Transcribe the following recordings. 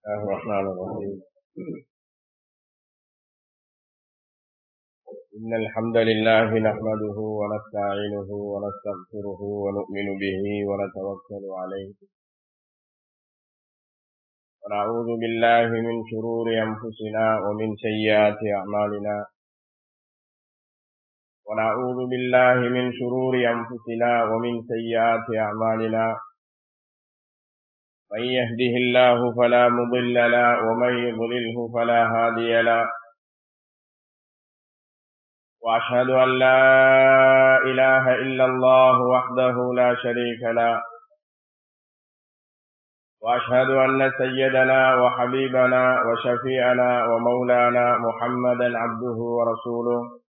الله الرحمن الرحيم. إن الحمد لله نحمده ونستعينه ونستغفره ونؤمن به ونتوكل عليه ونعوذ بالله من شرور أنفسنا ومن سيئات أعمالنا من يهده الله فلا مضل له ومن يضلله فلا هادي له وأشهد أن لا إله إلا الله وحده لا شريك له وأشهد أن سيدنا وحبيبنا وشفيعنا ومولانا محمدا عبده ورسوله.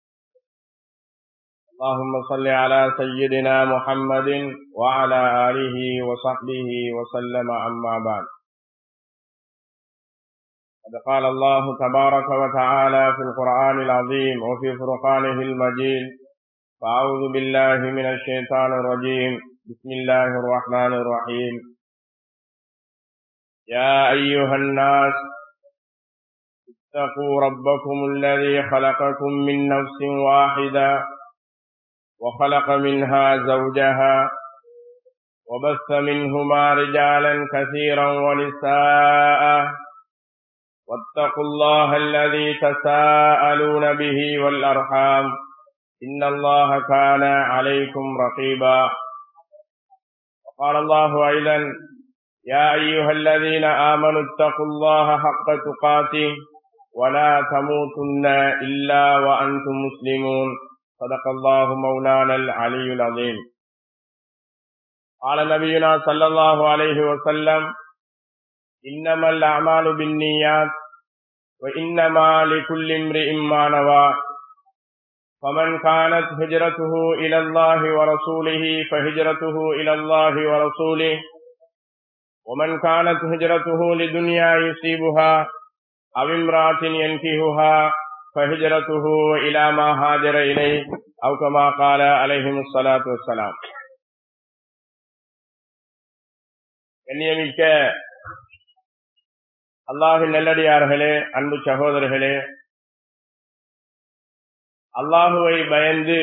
اللهم صل على سيدنا محمد وعلى آله وصحبه وسلم. أما بعد، قد قال الله تبارك وتعالى في القرآن العظيم وفي فرقانه المجيد: فأعوذ بالله من الشيطان الرجيم. بسم الله الرحمن الرحيم. يا أيها الناس اتقوا ربكم الذي خلقكم من نفس واحدة وخلق منها زوجها وبث منهما رجالا كثيرا ونساء واتقوا الله الذي تساءلون به والأرحام إن الله كان عليكم رقيبا. وقال الله أيضا: يا أيها الذين آمنوا اتقوا الله حق تقاته ولا تموتن إلا وأنتم مسلمون. صدق الله مولانا العلي العظيم. قال نبينا صلى الله عليه وسلم: إنما الأعمال بالنيات وإنما لكل امرئ ما نوى، فمن كانت هجرته إلى الله ورسوله فهجرته إلى الله ورسوله، ومن كانت هجرته لدنيا يصيبها أو امرأة ينكحها فهجرته إلى ما هاجر إليه أو كما قال عليهم الصلاة والسلام. கண்ணியமிக்க அல்லாஹ்வின் நல்லடியார்களே, அன்பு சகோதரர்களே, அல்லாஹுவை பயந்து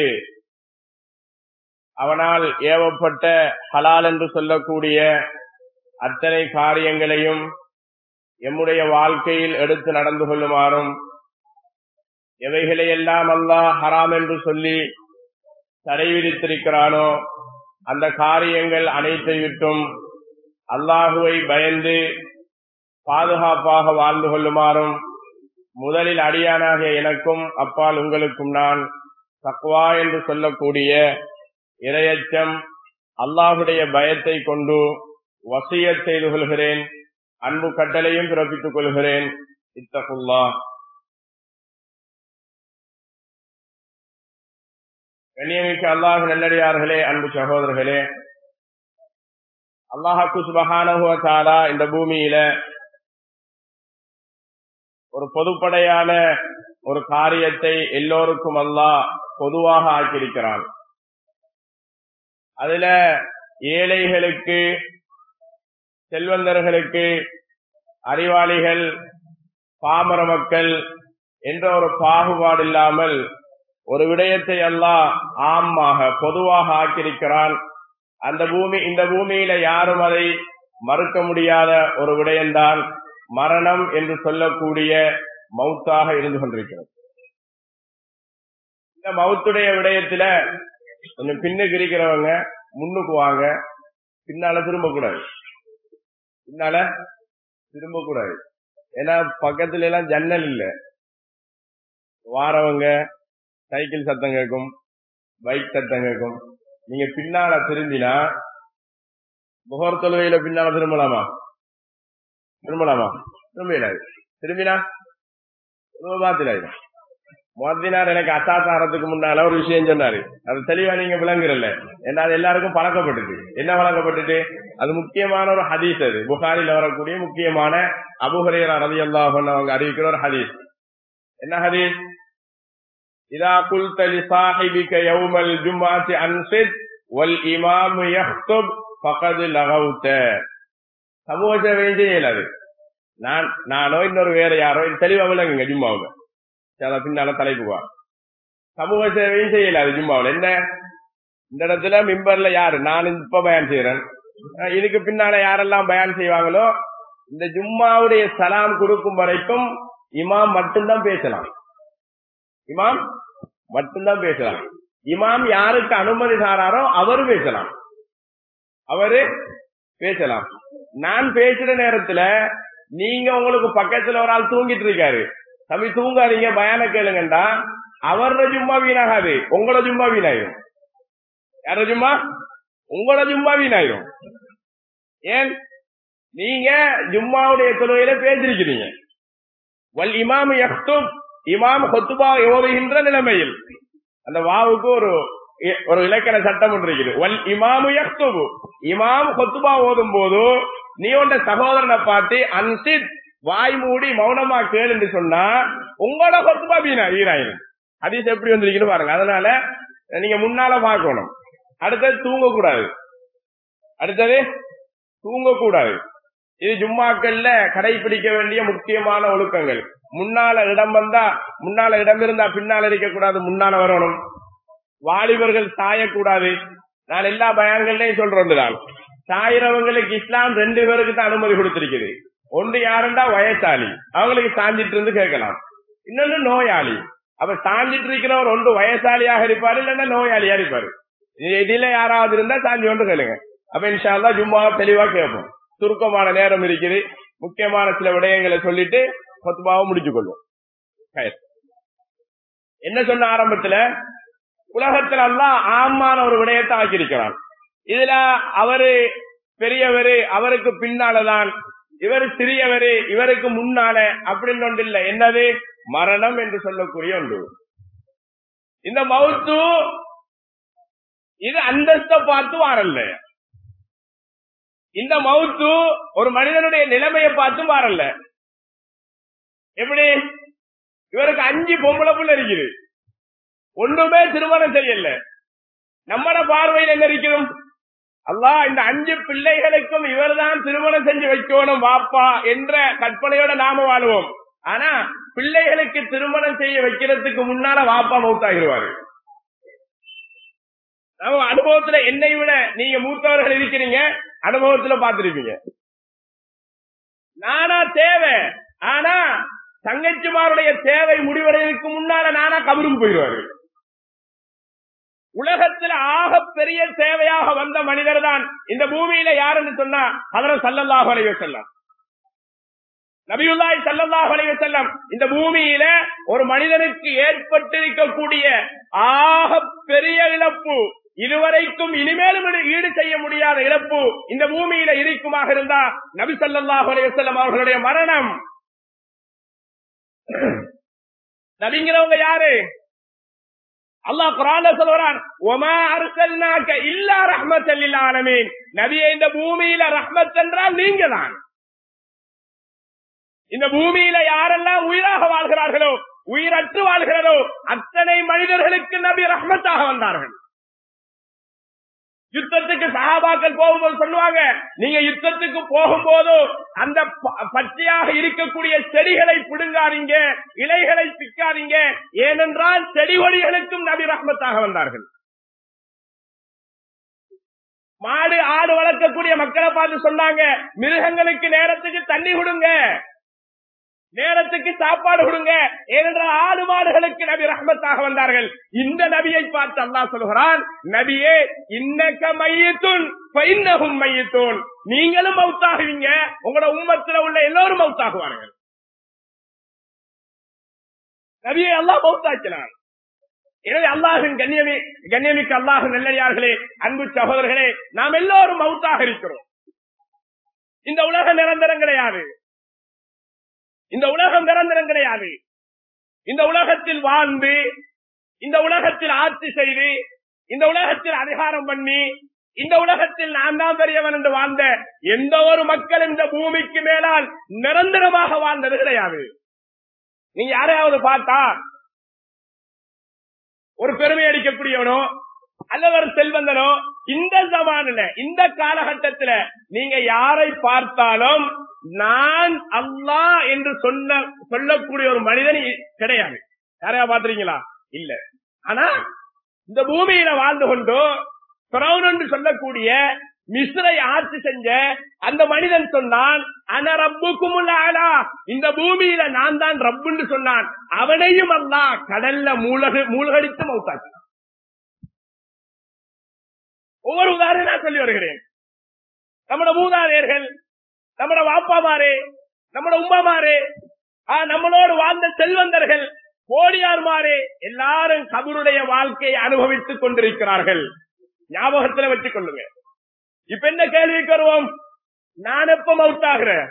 அவனால் ஏவப்பட்ட ஹலால் என்று சொல்லக்கூடிய அத்தனை காரியங்களையும் எம்முடைய வாழ்க்கையில் எடுத்து நடந்து கொள்ளுமாறும், எவைகளையெல்லாம் அல்லாஹ் ஹராம் என்று சொல்லி தடை விதித்திருக்கிறானோ அந்த காரியங்கள் அனைத்தை விட்டும் அல்லாஹுவை பயந்து பாதுகாப்பாக வாழ்ந்து கொள்ளுமாறும் முதலில் அடியானாகிய எனக்கும் அப்பால் உங்களுக்கும் நான் தக்வா என்று சொல்லக்கூடிய இறையச்சம், அல்லாஹுடைய பயத்தை கொண்டு வசியத் செய்து கொள்கிறேன். அன்பு கட்டளையும் பிறப்பித்துக் கொள்கிறேன். இத்தகுல்லாஹ். கண்ணியமிக்க அல்லாஹ் நல்லடியார்களே, அன்பு சகோதரர்களே, அல்லாஹ்வுக்கு சுப்ஹானஹு வ தஆலா இந்த பூமியில ஒரு பொதுப்படையான ஒரு காரியத்தை எல்லோருக்கும் அல்லாஹ் பொதுவாக ஆக்கியிருக்கிறான். அதுல ஏழைகளுக்கு, செல்வந்தர்களுக்கு, அறிவாளிகள், பாமர மக்கள் என்ற ஒரு பாகுபாடு இல்லாமல் ஒரு விடயத்தை அல்லாஹ் ஆமாக பொதுவாக ஆக்கியிருக்கிறான். இந்த பூமியில யாரும் அதை மறுக்க முடியாத ஒரு விடயம்தான் மரணம் என்று சொல்லக்கூடிய மௌத்தாக இருந்து கொண்டிருக்கிறது. இந்த மௌத்துடைய விடயத்துல கொஞ்சம் பின்னுக்கு இருக்கிறவங்க முன்னுக்கு வாங்க, பின்னால திரும்பக்கூடாது. ஏன்னா பக்கத்துல எல்லாம் ஜன்னல் இல்ல. வாரவங்க சைக்கிள் சத்தம் கேட்கும், பைக் சத்தம் கேட்கும். நீங்க பின்னால திரும்பினா முகர் தொழுவையில பின்னால திரும்பலாமா? திரும்பினா முஅத்தினார் எனக்கு அத்தாத்தாரத்துக்கு முன்னால ஒரு விஷயம் சொன்னாரு. அது தெளிவா நீங்க விளங்குறல்ல. ஏன்னா அது எல்லாருக்கும் பழக்கப்பட்டுட்டு. என்ன பழக்கப்பட்டுட்டு? அது முக்கியமான ஒரு ஹதீஸ். அது புகாரில வரக்கூடிய முக்கியமான அபூ ஹுரைரா ரலியல்லாஹு அன்ஹு அவங்க அறிவிக்கிற ஒரு ஹதீஸ். என்ன ஹதீஸ்? இதா குல்த லிசாஹிபிக யௌமல் ஜும்ஆத்தி அன்சித் வல் இமாம் யக்துப் ஃபகத் லகௌத. சமூக சேவை செய்யலாது. நானோ இன்னொரு வேற யாரோ தெளிவா விளங்குங்க ஜும்மாவுல பின்னால தலைப்புவா சமூக சேவையும் செய்யல. அது ஜும்மாவுல என்ன இந்த இடத்துல மிம்பர்ல யாரு நான் இப்ப பயான் செய்யறேன், இதுக்கு பின்னால யாரெல்லாம் பயான் செய்வாங்களோ இந்த ஜும்மாவுடைய சலாம் கொடுக்கும் வரைக்கும் இமாம் மட்டும்தான் பேசலாம். இமாம் மட்டும்தான் பேசலாம். இமாம் யாருக்கு அனுமதி தாராரோ அவரு பேசலாம். நான் பேசுற நேரத்துல நீங்க உங்களுக்கு பக்கத்துல ஒரு ஆள் தூங்கிட்டு இருக்காரு, தம்பி தூங்காதீங்க பயான கேளுங்கண்டா அவரோட ஜும்மா வீணாகாது, உங்களோட ஜும்மா வீணாயிரும். யார ஜும்மா? உங்களோட ஜும்மா வீணாயிரும். ஏன்? நீங்க ஜும்மாவுடைய தொழுகையில பேசிருக்கிறீங்க. வல் இமாம் யக்துப், இமாம் ஹுத்பா ஓதுகின்ற நிலைமையில் அந்த வாவுக்கு ஒரு இலக்கண சட்டம் ஒன்று இருக்குது. வல் இமாமு யக்துபு, இமாம் ஹுத்பா ஓதும் போது நீ உண்ட சகோதரனை பார்த்து அன்சித் வாய் மூடி மௌனமா கேளு என்று சொன்னா உங்களோட ஹுத்பா வீணாயிரும். ஹதீஸ் எப்படி வந்திருக்குன்னு பாருங்க. அதனால நீங்க முன்னால பார்க்கணும். அடுத்தது தூங்கக்கூடாது. இது ஜும்மாக்கள்ல கடைபிடிக்க வேண்டிய முக்கியமான ஒழுக்கங்கள். முன்னால இடம் இருந்தா பின்னால இருக்கக்கூடாது, முன்னால வரணும். வாலிபர்கள் சாயக்கூடாது. நான் எல்லா பயான்கள்லயும் சொல்றேன், சாயிரவங்களுக்கு இஸ்லாம் 2 பேருக்கு தான் அனுமதி கொடுத்திருக்குது. ஒன்று யாருண்டா வயசாளி, அவங்களுக்கு சாஞ்சிட்டு இருந்து கேட்கலாம். இன்னொன்னு நோயாளி. அப்ப சாஞ்சிட்டு இருக்கிறவர் ஒன்று வயசாளியாக இருப்பாரு, இல்லன்னா நோயாளியா இருப்பாரு. இதுல யாராவது இருந்தா சாஞ்சி கொண்டு கேளுங்க. அப்ப இன்ஷா அல்லாஹ் ஜும்மா தெளிவா கேட்போம். சுருக்கமான நேரம் இருக்குது, முக்கியமான சில விடயங்களை சொல்லிட்டு ஃபத்வாவை முடிச்சு கொள்வோம். என்ன சொன்ன ஆரம்பத்துல உலகத்துல எல்லாம் ஆமான ஒரு விடயத்தை ஆக்கியிருக்கிறான். இதுல அவரு பெரியவரு, அவருக்கு பின்னாலதான், இவர் சிறியவரு, இவருக்கு முன்னால அப்படின்னு ஒன்று இல்லை. என்னது? மரணம் என்று சொல்லக்கூடிய ஒன்று. இந்த மௌத்து இது அந்தஸ்தை பார்த்து வரல. இந்த மௌத்து ஒரு மனிதனுடைய நிலைமையை பார்த்து வரல. எப்படி? இவருக்கு 5 பொம்பளை புள்ள இருக்குது, ஒன்றுமே திருமணம் செய்யல. நம்மட பார்வையில் என்ன இருக்கிறோம்? அல்லாஹ் இந்த 5 பிள்ளைகளுக்கும் இவர்தான் திருமணம் செஞ்சு வைக்கணும் வாப்பா என்ற கற்பனையோட நாம வாழுவோம். ஆனா பிள்ளைகளுக்கு திருமணம் செய்ய வைக்கிறதுக்கு முன்னால வாப்பா மௌத்தாகிடுவாரு. நம்ம அனுபவத்துல என்னை விட நீங்க மூத்தவர்கள் இருக்கிறீங்க, அனுபவத்துல பார்த்திருப்பீங்க. நானா தேவை, ஆனா தங்கச்சிமாருடைய தேவை முடிவடைவதற்கு முன்னால நானா கபருக்கு போயிடுவாரு. உலகத்தில் ஆக பெரிய சேவையாக வந்த மனிதர் தான் இந்த பூமியில யாருன்னு சொன்னா ஹஜ்ரத் ஸல்லல்லாஹு அலைஹி வஸல்லம், நபியுல்லாஹி ஸல்லல்லாஹு அலைஹி வஸல்லம். இந்த பூமியில ஒரு மனிதனுக்கு ஏற்பட்டிருக்கக்கூடிய ஆக பெரிய இழப்பு, இதுவரைக்கும் இனிமேலும் ஈடு செய்ய முடியாத இழப்பு இந்த பூமியில இருக்குமாக இருந்தா நபி ஸல்லல்லாஹு அலைஹி வஸல்லம் அவர்களுடைய மரணம். நபிங்கிறவங்க யாரு? அல்லாஹ் குர்ஆன்ல சொல்றான், வமா அர்சல்னாக இல்லா ரஹ்மத்தல் லில் ஆலமீன். நபியே, இந்த பூமியில ரஹ்மத் என்றால் நீங்க தான். இந்த பூமியில யாரெல்லாம் உயிராக வாழ்கிறார்களோ, உயிரற்று வாழ்கிறதோ அத்தனை மனிதர்களுக்கு நபி ரஹ்மத்தாக வந்தார்கள். யுத்தத்துக்கு சஹாபாக்கள் போகும்போது சொல்லுவாங்க, நீங்க யுத்தத்துக்கு போகும்போது அந்த பச்சையாக இருக்கக்கூடிய செடிகளை பிடுங்காதீங்க, இலைகளை பிக்காதீங்க, ஏனென்றால் செடி கொடிகளுக்கும் நபி ரஹ்மத்தாக வந்தார்கள். மாடு ஆடு வளர்க்கக்கூடிய மக்களை பார்த்து சொன்னாங்க, மிருகங்களுக்கு நேரத்துக்கு தண்ணி கொடுங்க, நேரத்துக்கு சாப்பாடு கொடுங்க, ஏனென்றால் ஆடு மாடுகளுக்கு நபி ரஹ்மத்தாக வந்தார்கள். இந்த நபியை பார்த்து அல்லாஹ் சொல்கிறான், நபியே இன்னக மையத்துன் ஃபஇன்னஹும் மையத்துன். நீங்களும் மௌத்தாகுவீங்க, உங்களோட உம்மத்துல உள்ள எல்லோரும் மௌத்தாகுவார்கள். நபியை அல்லாஹ் மௌத்தாக்கினான். எனவே அல்லாஹின் கண்ணியமிக்க அல்லாஹ் நல்லடியார்களே, அன்பு சகோதரர்களே, நாம் எல்லோரும் மௌத்தாக இருக்கிறோம். இந்த உலகம் நிரந்தரம் கிடையாது. இந்த உலகம் நிரந்தரம் கிடையாது. இந்த உலகத்தில் வாழ்ந்து, இந்த உலகத்தில் ஆட்சி செய்து, இந்த உலகத்தில் அதிகாரம் பண்ணி, இந்த உலகத்தில் நான் தான் பெரியவன் என்று வாழ்ந்த எந்த ஒரு மக்கள் இந்த பூமிக்கு மேலால் நிரந்தரமாக வாழ்ந்தது கிடையாது. நீங்க யாரையாவது பார்த்தா ஒரு பெருமை அடிக்கக்கூடியவனோ, அல்லவர் செல்வந்தனோ இந்த ஜமானில இந்த காலகட்டத்தில் நீங்க யாரை பார்த்தாலும் நான் அல்லாஹ் என்று சொல்லக்கூடிய ஒரு மனிதன் கிடையாது. யாரையா பாத்துறீங்களா? இல்ல. ஆனா இந்த பூமியில வாழ்ந்து கொண்டு பிறவுன் என்று சொல்லக்கூடிய மிஸ்ரை ஆட்சி செஞ்ச அந்த மனிதன் சொன்னான், அன ரப்புக்குமுல் அலா, இந்த பூமியில நான் தான் ரப்புன்னு சொன்னான். அவனையும் அல்லாஹ் கடல்ல மூழ்கடித்து மௌத்தாக்கி. ஒவ்வொரு உதாரணம் நான் சொல்லி வருகிறேன். நம்மட மூதாதையர்கள், நம்மட வாப்பாமாரே, நம்மட உம்மாமாரே, நம்மளோடு வாழ்ந்த செல்வந்தர்கள், கோடியார்மாரே எல்லாரும் கபருடைய வாழ்க்கையை அனுபவித்துக் கொண்டிருக்கிறார்கள். ஞாபகத்தில் வச்சுக் கொள்ளுங்க. இப்ப என்ன கேள்விக்கு வருவோம்? நான் எப்ப மௌத்தாகிறேன்?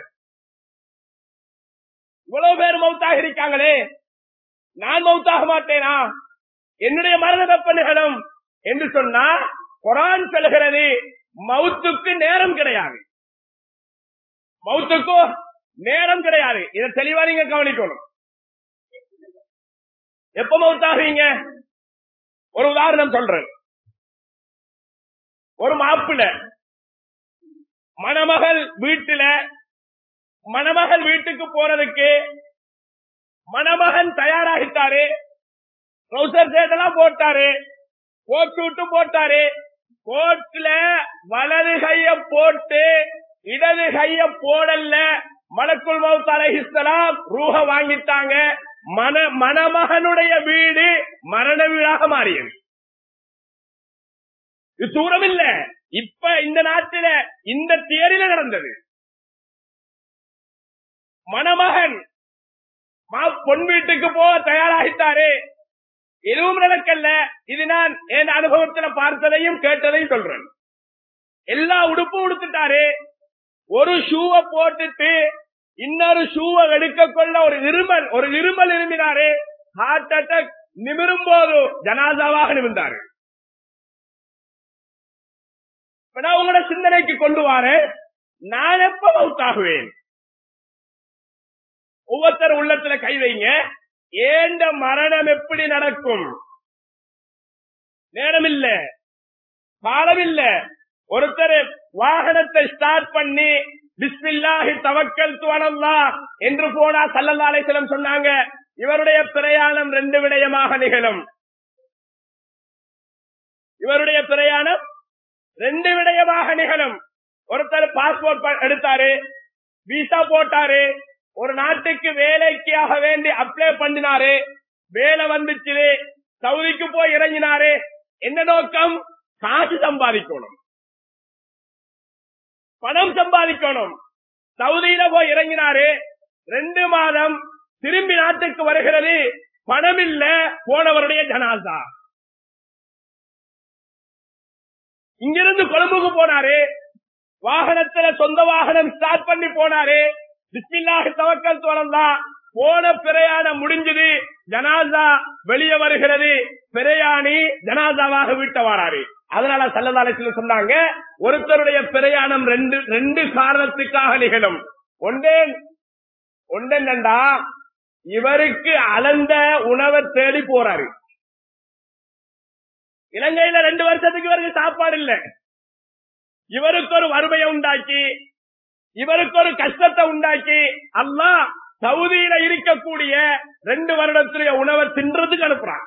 இவ்வளவு பேர் மௌத்தாக இருக்காங்களே, நான் மௌத்தாக மாட்டேனா? என்னுடைய மரண வெப்ப நிகழும் என்று சொன்னா குர்ஆன் சொல்கிறது மௌத்துக்கு நேரம் கிடையாது. மௌத்துக்கு நேரம் கிடையாது. இதை தெளிவா நீங்க கவனிக்கணும். எப்ப மௌத்தாகிறீங்க? ஒரு உதாரணம் சொல்றேன். ஒரு மாப்பிள்ளை மணமகள் வீட்டுக்கு போறதுக்கு மணமகன் தயாராகிட்டாரு. ட்ரௌசர் சேட்டெல்லாம் போட்டாரு, கோட்டு போட்டாரு. கோட்ல வலது கைய போட்டு இடது கைய போடல. மலக்குல் மௌத் அலைஹிஸ்ஸலாம் ரூஹ வாங்கிட்டாங்க. மணமகனுடைய வீடு மரண வீடாக மாறியது. இது தூரம் இல்ல, இப்ப இந்த நாட்டில இந்த தேரில நடந்தது. மணமகன் பொன் வீட்டுக்கு போக தயாராகிட்டாரு. எதுவும் நடக்கல. இது நான் என் அனுபவத்தில் பார்த்ததையும் கேட்டதையும் சொல்றேன். எல்லா உடுப்பும் உடுத்துட்டாரு. ஒரு ஷூவை போட்டுட்டு இன்னொரு ஷூவை எடுக்க கொள்ள ஒரு இருமல் இருமினாரு. Heart attack. நிமிரும் போது ஜனாசாவாக நிமிர்ந்தாரு. உங்களோட சிந்தனைக்கு கொண்டு வார, நான் எப்ப மௌத்தாகுவேன்? ஒவ்வொருத்தர் உள்ளத்துல கை வைங்க. ஏண்ட மரணம் எப்படி நடக்கும்? நேரம் இல்ல, காலம் இல்ல. ஒருத்தர் வாகனத்தை ஸ்டார்ட் பண்ணி பிஸ்மில்லாஹி தவக்கல்து அலல்லாஹ் என்று போனா ஸல்லல்லாஹு அலைஹி வஸல்லம் சொன்னாங்க, இவருடைய பிரயாணம் 2 விடயமாக நிகழும். இவருடைய பிரயாணம் 2 விடயமாக நிகழும். ஒருத்தர் பாஸ்போர்ட் எடுத்தாரு, விசா போட்டாரு, ஒரு நாட்டுக்கு வேலைக்காக வேண்டி அப்ளை பண்ணினாரு, வேலை வந்துச்சு, சவுதிக்கு போய் இறங்கினாரு. என்ன நோக்கம்? காசு சம்பாதிக்கணும், பணம் சம்பாதிக்கணும். சவுதியில போய் இறங்கினாரு. 2 மாதம் திரும்பி நாட்டுக்கு வருகிறது. பணம் இல்ல, போனவருடைய ஜனாசா. இங்கிருந்து கொழும்புக்கு போனாரு. வாகனத்துல சொந்த வாகனம் ஸ்டார்ட் பண்ணி போனாரு. பிஸ்மில்லாஹி தவக்கல்து அலல்லாஹ். போன பிரயாணம் முடிஞ்சது. ஜனாசா வெளியே வருகிறது. பிரயாணி ஜனாசாவாக வீட்டை வராரு. அதனால ஸல்லல்லாஹு அலைஹி வஸல்லம் சொன்னாங்க, ஒருத்தருடைய பிரயாணம் 2 காரணத்துக்காக நிகழும். ஒன்றெண்டா இவருக்கு அளந்த உணவை தேடி போறாரு. இலங்கையில 2 வருஷத்துக்கு இவருக்கு சாப்பாடு இல்ல. இவருக்கு ஒரு வறுமையை உண்டாக்கி, இவருக்கு ஒரு கஷ்டத்தை உண்டாக்கி, அல்லாஹ் சவுதியில இருக்கக்கூடிய 2 வருடத்துடைய உணவை தின்றதுக்கு அனுப்புறான்.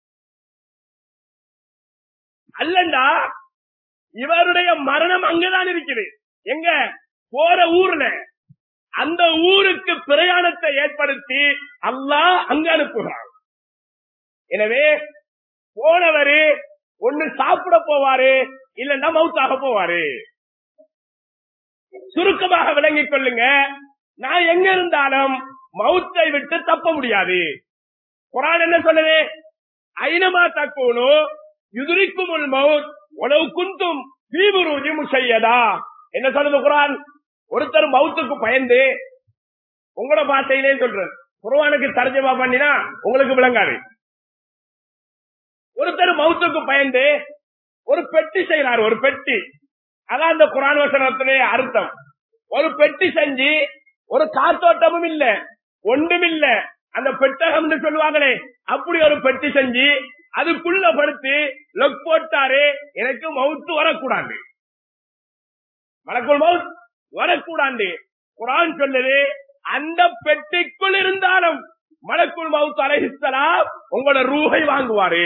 அல்லண்டா இவருடைய மரணம் அங்கதான் இருக்குது. எங்க? போற ஊர்ல. அந்த ஊருக்கு பிரயாணத்தை ஏற்படுத்தி அல்லாஹ் அங்க அனுப்புகிறான். எனவே போனவரு ஒன்னு சாப்பிட போவாரு, இல்லன்னா மௌத்தாக போவாரு. சுருக்கமாக விளங்கிக் கொள்ளுங்க, நான் எங்க இருந்தாலும் மௌத்தை விட்டு தப்ப முடியாது. குர்ஆன் என்ன சொல்லுது? ஐனமா தக்கூனு யுத்ரிக்குமுல் மௌத் வலவ் குன்தும் ஃபீ புரூஜின் முஷய்யதா. என்ன சொல்லுது குர்ஆன்? ஒருத்தர் மௌத்துக்கு பயந்து, உங்களோட பாஷையிலே சொல்றேன், குர்ஆனுக்கு தர்ஜமா பண்ணினா உங்களுக்கு விளங்காது. ஒருத்தர் மௌத்துக்கு பயந்து ஒரு பெட்டி செய்யறாரு. ஒரு பெட்டி, அதான் அந்த குர்ஆன் வசனத்திலே அர்த்தம். ஒரு பெட்டி செஞ்சு, ஒரு காத்தோட்டமும் இல்ல, ஒன்றும் இல்ல, அந்த பெட்டகம் சொல்லுவாங்களே, அப்படி ஒரு பெட்டி செஞ்சு அதுக்குள்ள படுத்து லொக் போட்டாரு, எனக்கு மவுத்து வரக்கூடாது, மலக்குல் மவுத் வரக்கூடாது. குர்ஆன் சொல்லுது, அந்த பெட்டிக்குள் இருந்தாலும் மலக்குல் மவுத் அலைஹிஸ்ஸலாம் உங்களோட ரூஹை வாங்குவாரு,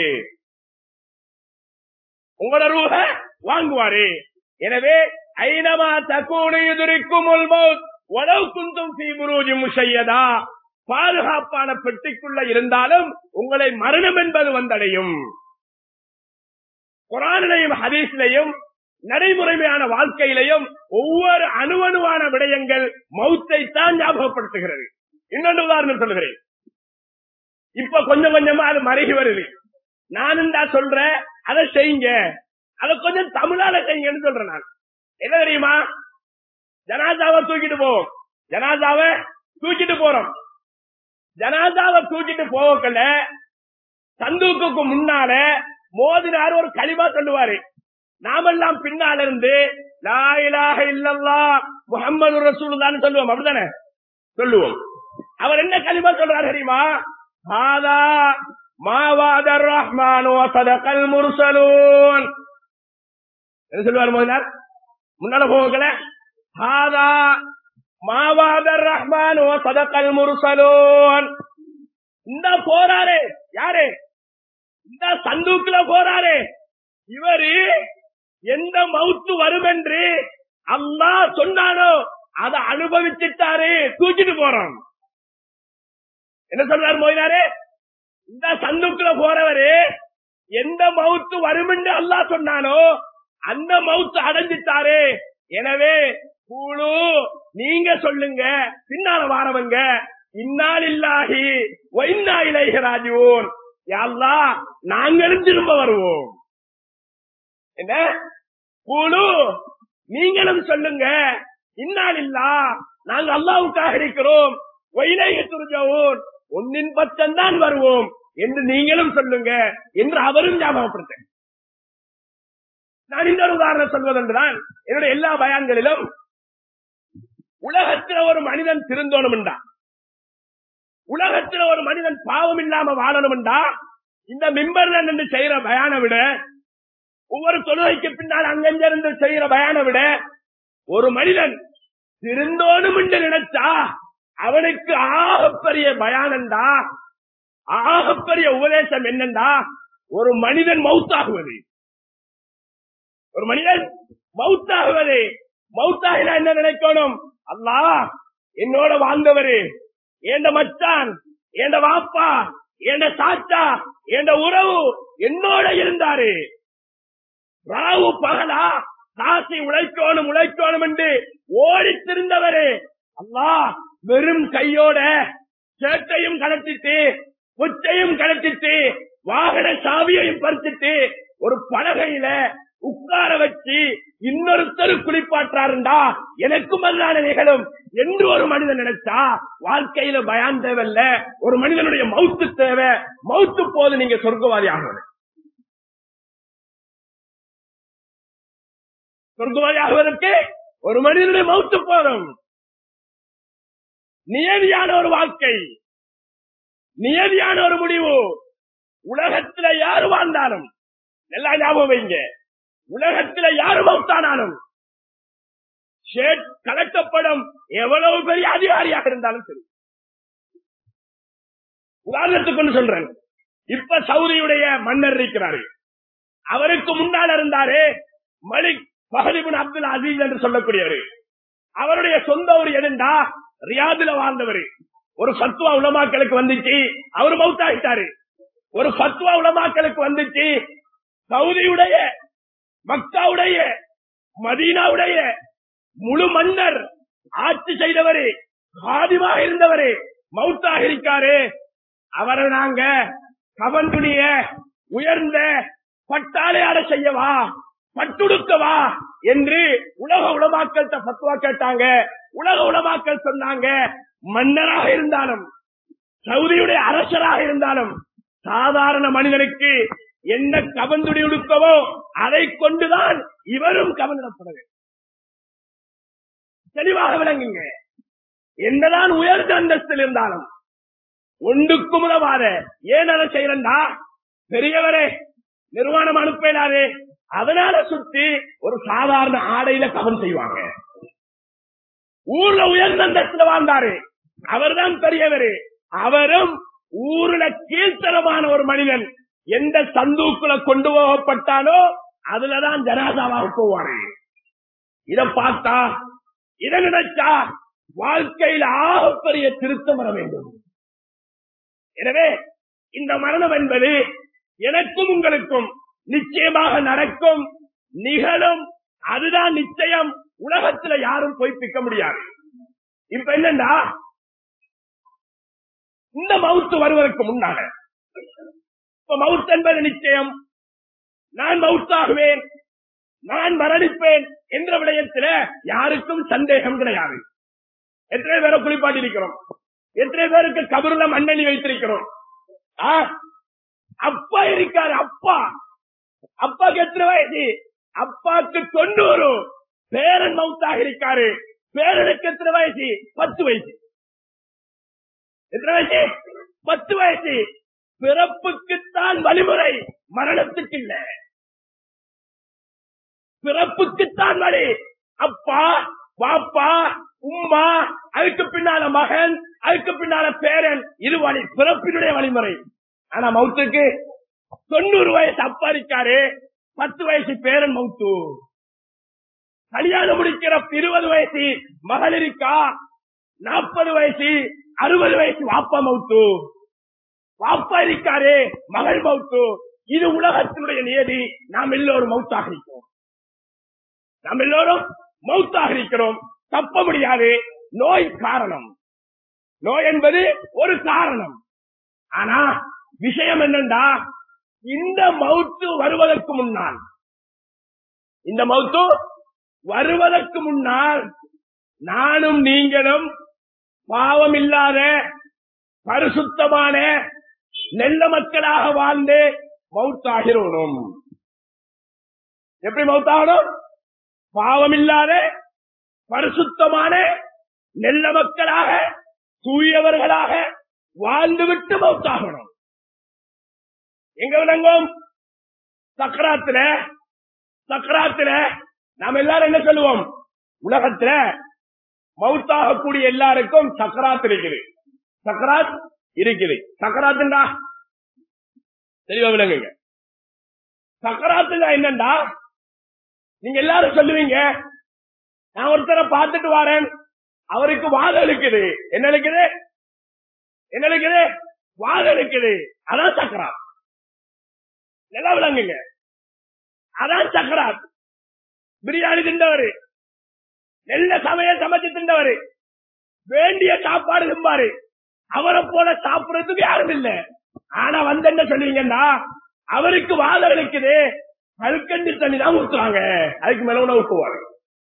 உங்களோட ரூஹ வாங்குவாரு. எனவே ஐனமா தகூனு யுத்ரிக்குமுல் மவுத் வலவ் குந்தும் ஃபீ புரூஜின் முஷய்யதா, பாதுகாப்பான பெட்டிக்குள்ள இருந்தாலும் உங்களை மரணம் என்பது வந்தடையும். குர்ஆனிலையும் ஹதீஸிலையும் நடைமுறையான வாழ்க்கையிலையும் ஒவ்வொரு அணுவணுவான விடயங்கள் மௌத்தை தான் ஞாபகப்படுத்துகிறது. இன்னொன்று உதாரணம் சொல்லுகிறேன். இப்ப கொஞ்சம் கொஞ்சமா அது மருகி வருது. நானும் தான் சொல்றேன், அதை செய்யுங்க, அதை கொஞ்சம் தமிழால செய்யுங்கன்னு சொல்றேன். நான் என்ன தெரியுமா, ஜனாதாவை தூக்கிட்டு போவோம், ஜனாதாவை தூக்கிட்டு போறோம். ஜனாதாவை தூக்கிட்டு போகல சந்தூக்குக்கு முன்னால மோதினார் ஒரு கலிமா சொல்லுவாரு. நாமெல்லாம் பின்னால இருந்து லா இலாஹ இல்லல்லாஹ் முஹம்மது ரசூலுல்லாஹ்னு சொல்லுவோம், அப்படிதானே சொல்லுவோம். அவர் என்ன கலிமா சொல்றாரு தெரியுமா, ஹாதா மா வஅதர் ரஹ்மான் வ ஸதகல் முர்ஸலூன். என்ன சொல்வார் மோதினார்? முன்னால போகல, ஹாதா மா வஅதர் ரஹ்மான் வ ஸதகல் முர்ஸலூன். இந்த போறாரு யாரு? இந்த சந்தூக்குல போறாரு. இவரு எந்த மவுத்து வரும் என்று அல்லாஹ் சொன்னானோ அதை அனுபவிச்சுட்டாரு, தூக்கிட்டு போறோம். என்ன சொல்றாரு மோதினாரு? இந்த சந்தூக்குல போறவரு எந்த மவுத்து வரும் என்று அல்லாஹ் சொன்னானோ அந்த மவுத்து அடைஞ்சிட்டாரு. எனவே கூழு நீங்க சொல்லுங்க, பின்னால வாரவங்க, இன்னாலில்லாஹி வ இன்னா இலைஹி ராஜிஊன், யா அல்லாஹ் நாங்களும் திரும்ப வருவோம். என்ன கூழு நீங்களும் சொல்லுங்க, இன்னாலில்லாஹ் நாங்க அல்லாஹ்வுக்காக இருக்கிறோம், வ இலைஹி துர்ஜஊன் உன்னின் பக்கம் தான் வருவோம் என்று நீங்களும் சொல்லுங்க என்று அவரும் ஞாபகப்படுத்த. நான் இன்னொரு உதாரணம் சொல்வதென்றுதான், என்னுடைய எல்லா பயான்களிலும் உலகத்தில் ஒரு மனிதன் திருந்தோணும் என்றா, உலகத்தில் ஒரு மனிதன் பாவம் இல்லாம வாழணும் என்றா, இந்த மிம்பர்ல நின்று செய்யற பயான விட, ஒவ்வொரு தொழுகைக்கு பின்னால் அங்கிருந்து செய்யற பயான விட, ஒரு மனிதன் திருந்தோணும் என்று நினைச்சா அவனுக்கு ஆகப்பெரிய பயானண்டா, ஆகப்பெரிய உபதேசம் என்னண்டா, ஒரு மனிதன் மௌத்தாகுவது. ஒரு மனிதன் மௌத்தாகுவது. மௌத்தாகினா என்ன நினைக்கணும்? அல்லாஹ் என்னோட வாழ்ந்தவரு, என் மச்சான், என் வாப்பா, என் சாச்சா, என் உறவு என்னோட இருந்தாரு, ராவு பகலா நாசி உழைக்கணும் உழைக்கணும் என்று ஓடித்திருந்தவரு அல்லாஹ் வெறும் கையோட சேட்டையும் கலத்திட்டு புச்சையும் கலத்திட்டு வாகன சாவியையும் பறிச்சிட்டு ஒரு பலகையில உட்கார வச்சு இன்னொருத்தரு குளிப்பாற்றாருண்டா எனக்கும் அதுதான நிகழும் என்று ஒரு மனிதன் நினைச்சா வாழ்க்கையில பயான் தேவையில்ல. ஒரு மனிதனுடைய மவுத்து தேவை. மவுத்து போது நீங்க சொர்க்கவாதி ஆகணும். சொர்க்கவாதி ஆகுவதற்கு ஒரு மனிதனுடைய மவுத்து போதும். நியதியான ஒரு வாழ்க்கை, நியதியான ஒரு முடிவு. உலகத்தில் யாரு வாழ்ந்தாலும் நல்லா ஞாபகம் வைங்க, உலகத்தில் யாரு மௌத்தானாலும் கலக்கப்படும் எவ்வளவு பெரிய அதிகாரியாக இருந்தாலும் சரி. உதாரணத்துக்கு சொல்றேன், இப்ப சவுதியுடைய மன்னர் இருக்கிறாரு, அவருக்கு முன்னால் இருந்தாரு மலிக் ஃபஹத் இப்னு அப்துல் அசீஸ் என்று சொல்லக்கூடியவர். அவருடைய சொந்த ஊர் எதுண்டா ரியாதுல வாழ்ந்தவர். ஒரு ஃபத்வா உலமாக்களுக்கு வந்துச்சு, அவர் மௌத்தாகிட்டாரு. ஒரு ஃபத்வா உலமாக்களுக்கு வந்துச்சு, சவுதியுடைய மக்காவுடைய மதீனாவுடைய முழு மன்னர் ஆட்சி செய்தவர், காதிமாக இருந்தவர் மௌத்தாக இருக்காரு. அவரை நாங்க கவன் துணிய உயர்ந்த பட்டாளை அட செய்யவா பட்டுடுக்கவா என்று உலக உலமாக்கள் ஃபத்வா கேட்டாங்க. உலக உலமாக்கள் சொன்னாங்க, மன்னராக இருந்தாலும் சவுதியுடைய அரசராக இருந்தாலும் சாதாரண மனிதனுக்கு என்ன கவந்துடி உடுக்கவோ அதை கொண்டுதான் இவரும் கவனிடப்பட வேண்டும். தெளிவாக விளங்குங்க. என்னதான் உயர்ந்த அந்தஸ்தில் இருந்தாலும் ஒன்றுக்கும் உதவாத ஏன் அதை செய்யறா பெரியவரே நிர்வாணம் அனுப்பினாரு, அதனால சுத்தி ஒரு சாதாரண ஆடையில கவன் செய்வாங்க. ஊர்ல உயர்ந்த அந்தஸ்துல வாழ்ந்தாரு, அவர்தான் பெரியவரு. அவரும் ஊர்ல கீழ்த்தரமான ஒரு மனிதன். எந்த சந்தூக்குல கொண்டு போகப்பட்டாலோ அதுலதான் ஜனாசாவாக போவாரு. இத பார்த்தா, இதை நினைச்சா வாழ்க்கையில் ஆகப்பெரிய திருத்தம் வர வேண்டும். எனவே இந்த மரணம் என்பது எனக்கும் உங்களுக்கும் நிச்சயமாக நடக்கும், நிகழும். அதுதான் நிச்சயம். உலகத்துல யாரும் பொய்ப்பிக்க முடியாது. இப்ப என்னண்டா, இந்த மவுத்து வருவதற்கு முன்னால, இப்ப மவுத் என்பது நிச்சயம், நான் மவுத்தாகுவேன், நான் மரணிப்பேன் என்ற விடயத்தில் யாருக்கும் சந்தேகம் கிடையாது. எத்தனை பேரை குளிப்பாட்டி இருக்கிறோம், எத்தனை பேருக்கு கபருல மண்ணெண்ணி வைத்திருக்கிறோம். அப்பா இருக்காரு, அப்பாக்கு எத்தனை வயசு? அப்பாக்கு 90. பேரன் மவுத்தாக இருக்காரு, பேரனுக்கு எத்தனை வயசு? 10 வயசு. எத்தனை வயசு? 10 வயசு. பிறப்புக்குத்தான் வழிமுறை, மரணத்துக்கு இல்ல. பிறப்புக்குத்தான் வழி. அப்பா, பாப்பா, உம்மா, அதுக்கு பின்னால மகன், அதுக்கு பின்னால பேரன், இது வழி, பிறப்பினுடைய வழிமுறை. ஆனா மவுத்துக்கு 90 வயசு அப்பா இருக்காரு, 10 வயசு பேரன் மவுத்து. கல்யாணம் முடிக்கிற 20 வயசு மகள் இருக்கா, 40 வயசு 60 வயசு வாப்பா மவுத்து. வாப்பா இருக்காரு, மகள் மவுத்து. இது உலகத்தினுடைய நியதி. நாம் எல்லோரும் மவுத்தாக இருக்கிறோம், நாம் எல்லோரும் மவுத்தாக இருக்கிறோம். தப்ப முடியாது. நோய் காரணம், நோய் என்பது ஒரு காரணம். ஆனா விஷயம் என்னண்டா, இந்த மவுத்து வருவதற்கு முன்னால், இந்த மவுத்து வருவதற்கு முன்னால் நானும் நீங்களும் பாவம் இல்லாத பரிசுத்தமான நல்ல மக்களாக வாழ்ந்து மவுத்தாகிறோம். எப்படி மவுத்தாகணும்? பாவம் இல்லாத பரிசுத்தமான நல்ல மக்களாக, தூயவர்களாக வாழ்ந்துவிட்டு மவுத்தாகணும். எங்க விளங்கும்? சக்கராத்துல நாம் எல்லாரும் என்ன சொல்லுவோம்? உலகத்துல மவுத்தாகக்கூடிய எல்லாருக்கும் சக்கராத் இருக்குது, சக்கராத் இருக்குது. சக்கராத்துண்டா தெளிவா விளங்குங்க. சக்கராத்துண்டா என்னண்டா, நீங்க எல்லாரும் சொல்லுவீங்க, நான் ஒருத்தரை பார்த்துட்டு வரேன், அவருக்கு வாதம் இருக்குது. என்ன இருக்குது? என்ன இருக்குது? வாதம் இருக்குது. அதான் சக்கராத். நல்லா விளங்குங்க, அதான் சக்கராத். பிரியாணி திண்டவரு, நல்ல சமையல் சமைச்சு திண்டவரு, வேண்டிய சாப்பாடு திம்பாரு, அவரை போல சாப்பிடறதுக்கு யாரும் இல்ல. ஆனா வந்து என்ன சொல்லுவீங்கன்னா, அவருக்கு வாதம் இருக்குது, கல்கண்டி தண்ணி தான் ஊத்துவாங்க, அதுக்கு மேல உணவு போவாரு,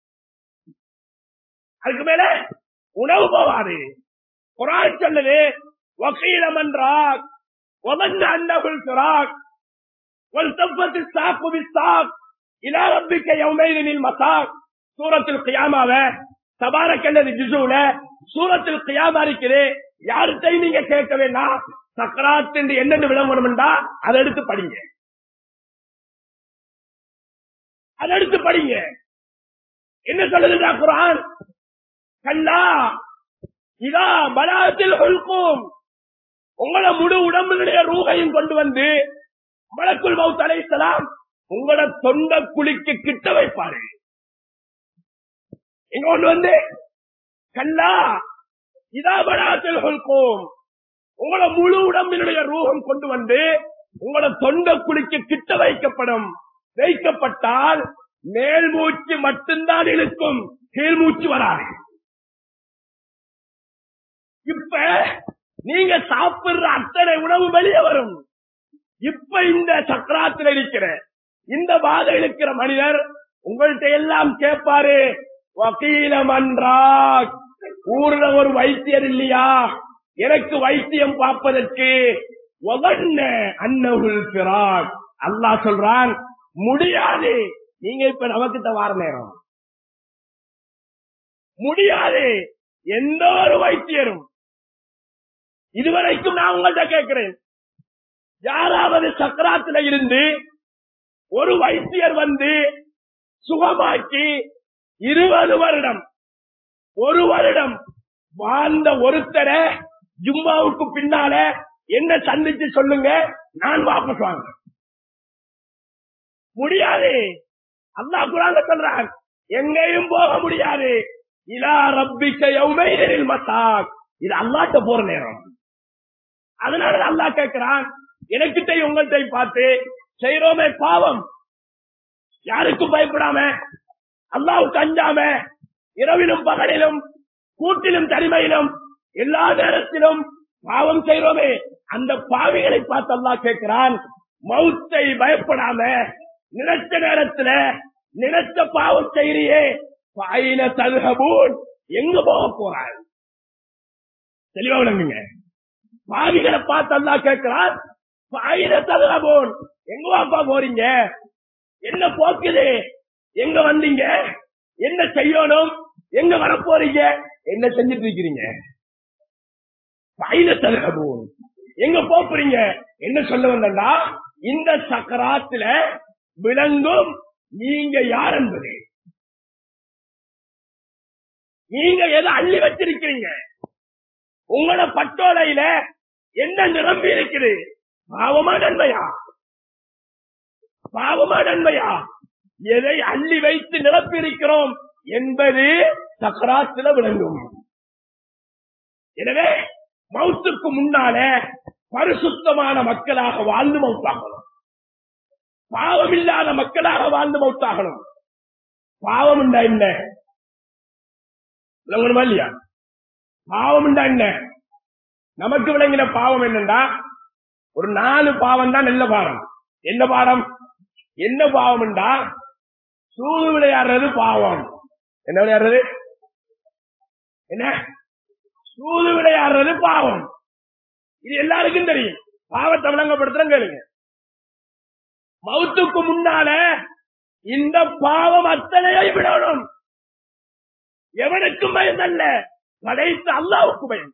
அதுக்கு மேல உணவு போவாரு. குர்ஆன் சொல்லுது, வகீல மன்றாக் வமன் அன்னஹுல் ஃபிராக் வல்தஃபத் الساق بالساق الى ربك يومئذ المساق. சூரத்துல் கியாமாவ தபாரக்கல்லது ஜுஸூல சூரத்துல் கியாமா இருக்குது. யார்கிட்டயும் நீங்க கேட்க வேண்டாம், சக்கராத் என்று என்னென்ன விளங்கணும்டா அதை எடுத்து படிங்க, அதை எடுத்து படிங்க. என்ன சொல்லுதுடா குர்ஆன்? கல்லா இதா பலாத்தில் ஹுல்கும், உங்களோட முழு உடம்புடைய ரூஹையும் கொண்டு வந்து மலக்குல் மௌத் அலைஹிஸ்ஸலாம் உங்களோட தொண்ட குழிக்கு கிட்ட வைப்பாரு. இங்க கொண்டு வந்து கல்லா இதா பலாத்தில் ஹுல்கும், உங்களோட முழு உடம்பினுடைய ரூஹம் கொண்டு வந்து உங்களோட தொண்ட குழிக்கு கிட்ட வைக்கப்படும். வைக்கப்பட்டால் மேல் மூச்சு மட்டும்தான் இழுக்கும், கீழ் மூச்சு வராது. இப்ப நீங்க சாப்பிடுற அத்தனை உணவு வெளியே வரும். இப்ப இந்த சக்கராத்தில் இருக்கிற இந்த பாதை இருக்கிற மனிதர் உங்கள்கிட்ட எல்லாம் கேட்பாரு, வக்கீல மன்றாக், ஊர்ல ஒரு வைத்தியர் இல்லையா எனக்கு வைத்தியம் பார்ப்பதற்கு? அன்னஹுல் ஃபிராக், அல்லாஹ் சொல்றான் முடியாது. நீங்க இப்ப நமக்கிட்ட வார நேரம் முடியாது. எந்த ஒரு வைத்தியரும் இதுவரைக்கும் நான் உங்கள்கிட்ட கேட்கிறேன், யாராவது சக்கராத்துல இருந்து ஒரு வைத்தியர் வந்து சுகமாக்கி 20 வருடம் 1 வருடம் வாழ்ந்த ஒருத்தரை ஜும்மாவுக்கு பின்னால என்ன சந்திச்சு சொல்லுங்க, நான் வாபஸ் வாங்க முடியாது. அல்லாஹ் குர்ஆன்ல சொல்றான், எங்கேயும் போக முடியாது. இலா ரப்பிக யௌமைனில் மஸாக். இது அல்லாஹ்ட்ட போற நேரம். அதனால அல்லாஹ் கேட்கிறான், எனக்கிட்ட உங்கள்கிட்ட பார்த்து செய்றோமே பாவம், யாருக்கும் பயப்படாம அல்லாஹ்வுக்கு அஞ்சாம இரவிலும் பகலிலும் கூட்டிலும் தனிமையிலும் எல்லா நேரத்திலும் பாவம் செய்றோமே, அந்த பாவிகளை பார்த்து அல்லாஹ் கேட்கிறான், மௌத்தை பயப்படாம நினைச்ச நேரத்துல நினைச்ச பாவம் செய்றியே, ஐன தல்ஹபூன், எங்க போக போறாய்? தெளிவா விளங்குங்க. பாவிகளை பார்த்து அல்லாஹ் கேட்கிறான், ஐன தல்ஹபூன், எங்க வாப்பா போறீங்க? என்ன போக்குது? எங்க வந்தீங்க? என்ன செய்யணும்? எங்க வர போறீங்க? என்ன செஞ்சிட்டு இருக்கிறீங்க? ஐன தல்ஹபூன், எங்க போறீங்க? என்ன சொல்ல வந்தா, இந்த சக்கராத்துல விளங்கும் நீங்க யார் என்பது. நீங்க எதை அள்ளி வச்சிருக்கிறீங்க? உங்களோட பட்டோலையில என்ன நிரம்பி இருக்குது? பாவமா நன்மையா? பாவமா நன்மையா? எதை அள்ளி வைத்து நிரப்பி இருக்கிறோம் என்பது சக்கராத்துல விளங்கும். எனவே மௌத்துக்கு முன்னால பரிசுத்தமான மக்களாக வாழ்ந்து மௌத்தாகணும், பாவம் இல்லாத மக்களாக வாழ்ந்து மௌத்தாகணும். பாவம் உண்டா என்ன? விளங்கணுமா இல்லையா? பாவம் உண்டா என்ன? நமக்கு விளங்கின பாவம் என்னண்டா, ஒரு 4 பாவம் தான் நல்ல பாடம். என்ன பாடம்? என்ன பாவம் உண்டா, சூது விளையாடுறது பாவம். என்ன விளையாடுறது? என்ன? சூது விளையாடுறது பாவம். இது எல்லாருக்கும் தெரியும். பாவத்தை விளங்கப்படுத்துற கேளுங்க. மௌத்துக்கு முன்னால இந்த பாவம் அத்தனையை விடணும். எவனுக்கும் பயம் அல்ல, படைத்த அல்லாஹ்வுக்கு பயம்.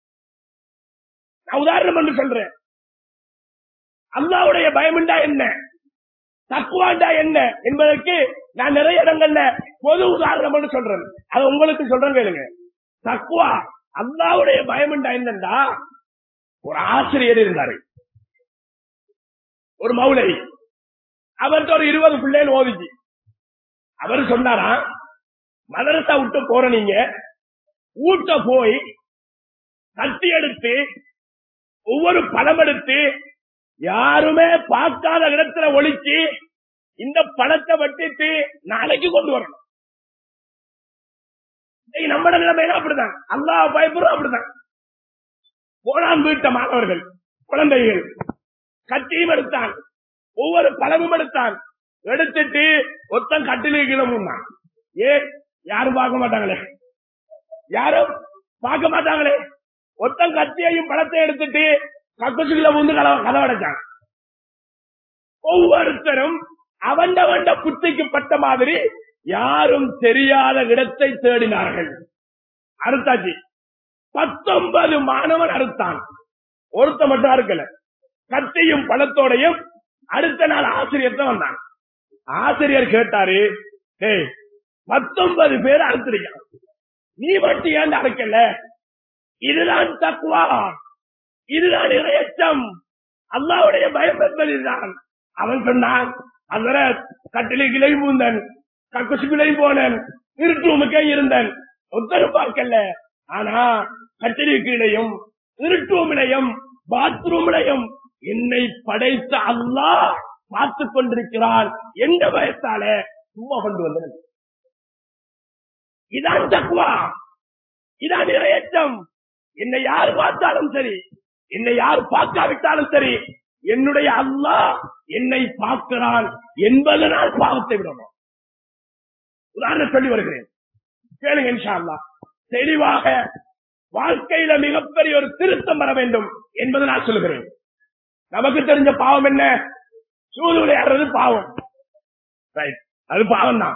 நான் உதாரணம் என்று சொல்றேன். அல்லாஹ்வுடைய பயம்டா என்ன, தக்வாண்டா என்ன என்பதற்கு நான் நிறைய இடங்கள்ல பொது உதாரணம் என்று சொல்றேன். அது உங்களுக்கு சொல்றேன் கேளுங்க. தக்வா, அல்லாஹ்வுடைய பயம்டா என்னன்னா, ஒரு ஆசிரியர் இருந்தாரு, ஒரு மௌலவி. அவருக்கு ஒரு 20 பிள்ளைகள் ஓதிச்சு. அவர் சொன்னாரா, மதரசா விட்டு போற நீங்க ஊட்ட போய் கட்டி எடுத்து ஒவ்வொரு பழம் எடுத்து யாருமே பார்க்காத இடத்துல ஒழிச்சு இந்த பழத்தை வட்டிட்டு நாளைக்கு கொண்டு வரணும். நம்ம நிலைமையில அப்படிதான், அல்லாஹ் பயப்படுறோம் அப்படிதான். போனான் வீட்ட மாணவர்கள் குழந்தைகள் கட்டியும் எடுத்தான், ஒவ்வொரு பழமும் எடுத்தான். எடுத்துட்டு ஒத்தம் கட்டிலே கிளம்புனா, யாரும் பார்க்க மாட்டாங்களே, யாரும் பார்க்க மாட்டாங்களே. ஒத்தம் கத்தியையும் பழத்தை எடுத்துட்டு கக்குசுக்குள்ள வந்து கதவடைச்சாங்க. ஒவ்வொருத்தரும் அவண்ட புத்திக்கு பட்ட மாதிரி யாரும் தெரியாத இடத்தை தேடினார்கள். அறுத்தாச்சு. 19 மாணவன் அறுத்தான், ஒருத்த மட்டும் அறுக்கல. கத்தியும் பழத்தோடையும் அடுத்த நாள் ஆசிரியர் தான் வந்தான். ஆசிரியர் கேட்டாரு, 19 பேர் அறுத்திருக்க, நீ மட்டும் ஏன் அறுக்கல? இதுதான் தக்வா, இதுதான் இறையச்சம், அல்லாஹ்வுடைய பயம் என்பதுதான். அவன் சொன்னான், அந்த கட்டிலையும் பூந்தன், கக்குசுக்குலையும் போனன், இருட்டுமுக்கே இருந்தன், ஒத்தரு பார்க்கல. ஆனா கட்டிலையும் இருட்டுமிலையும் பாத்ரூமிலையும் என்னை படைத்த அல்லாஹ் பார்த்து கொண்டிருக்கிறான் என்ற பயத்தால சும்மா கொண்டு வந்தேன். இதான் தக்வா, இதான் இறையச்சம். என்னை யார் பார்த்தாலும் சரி, என்னை யார் பார்க்காவிட்டாலும் சரி, என்னுடைய அல்லாஹ் என்னை பார்க்கிறான் என்பதனால் பாவத்தை விடணும். உதாரணம் சொல்லி வருகிறேன், கேளுங்க. இன்ஷா அல்லாஹ் தெளிவாக வாழ்க்கையில மிகப்பெரிய ஒரு திருத்தம் வர வேண்டும் என்பதை நான் சொல்லுகிறேன். நமக்கு தெரிஞ்ச பாவம் என்ன? சூது விளையாடுறது பாவம், அது பாவம் தான்.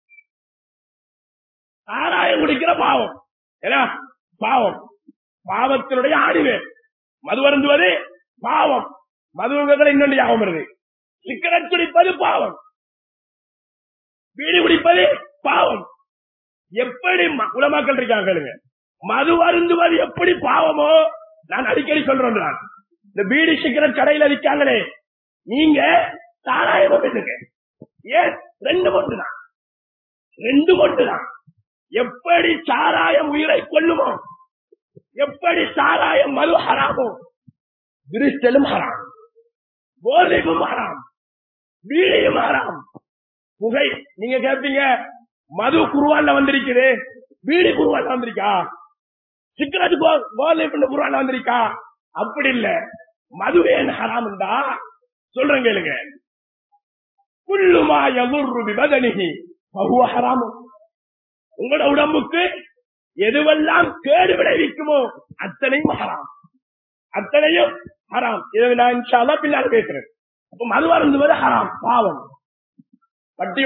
சாராயம் குடிக்கிற பாவம், ஏன்னா பாவம், பாவத்தினுடைய ஆணிவே. மது வருந்துவது பாவம், மதுவங்களை இன்னொன்று ஞாபகம் வருது. சிகரெட் குடிப்பது பாவம், பீடி குடிப்பது பாவம். எப்படி உலமாக்கள் இருக்காங்க கேளுங்க. மது அருந்துவது எப்படி பாவமோ நான் அடிக்கடி சொல்றேன். இந்த பீடி சிகரெட் கடையில விற்காங்களே, நீங்க சாராயம் பண்ணுங்க. ஏன்? ரெண்டு மட்டும்தான். எப்படி சாராயம் உயிரை கொள்ளுமோ, எப்படி சாராயம் மது ஹராமோ, விரிசலும் ஹராம், போதையும் ஹராம், பீடியும் ஹராம், புகை. நீங்க கேட்பீங்க, மது குருவான்ல வந்திருக்குது, பீடி குருவான்ல வந்திருக்கா, சிகரெட் போதை குருவான்ல வந்திருக்கா? அப்படி இல்ல. மது ஏன் ஹராம் என்றா சொல்றேன் கேளுங்க. குல்லுமா யதுர்ரு பிபதனிஹி ஃபஹுவ ஹராம். உங்களோட உடம்புக்கு எதுவெல்லாம் கேடு விளைவிக்குமோ அத்தனையும் ஹராம், அத்தனையும் ஹராம். இதை நான் இன்ஷா அல்லாஹ் பின்னாடி பேசுறேன். மது அருந்துவது ஹராம், பாவம். வட்டி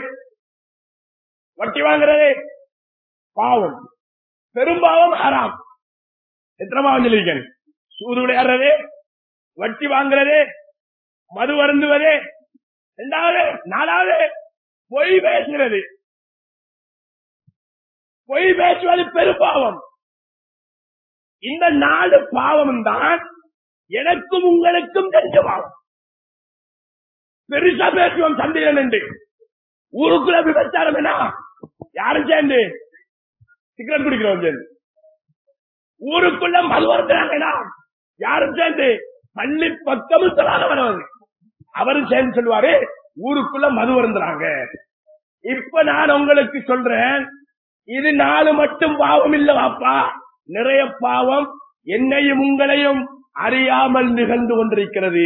வாங்குறது பாவம், பெரும்பாவம் ஹராம். எத்தனை பாவம் சொல்லியிருக்கேன்? சூது விளையாடுறது, வட்டி வாங்குறது, மது அருந்துவது, 2வது 4வது பொய் பேசுகிறது. பொய் பேசுவது பெரும்பாவம். இந்த 4 பாவம் தான் எனக்கும் உங்களுக்கும் தெரிஞ்ச பாவம். பெருசா பேசுவோம் சந்தையில் நின்று. ஊருக்குள்ள விபச்சாரம் என்ன? யாரும் சேர்ந்து சிகரெட் குடிக்கிறோம் சேர்ந்து. ஊருக்குள்ள மது வருகிறாங்க, யாரும் சேர்ந்து பள்ளி பக்கமும் சொல்லாத வருவது. அவரும் சேர்ந்து சொல்லுவாரு ஊருக்குள்ள மது வருந்துறாங்க. இப்ப நான் உங்களுக்கு சொல்றேன், இது 4 மட்டும் பாவம் இல்ல வாப்பா, நிறைய பாவம் என்னையும் உங்களையும் அறியாமல் நிகழ்ந்து கொண்டிருக்கிறது.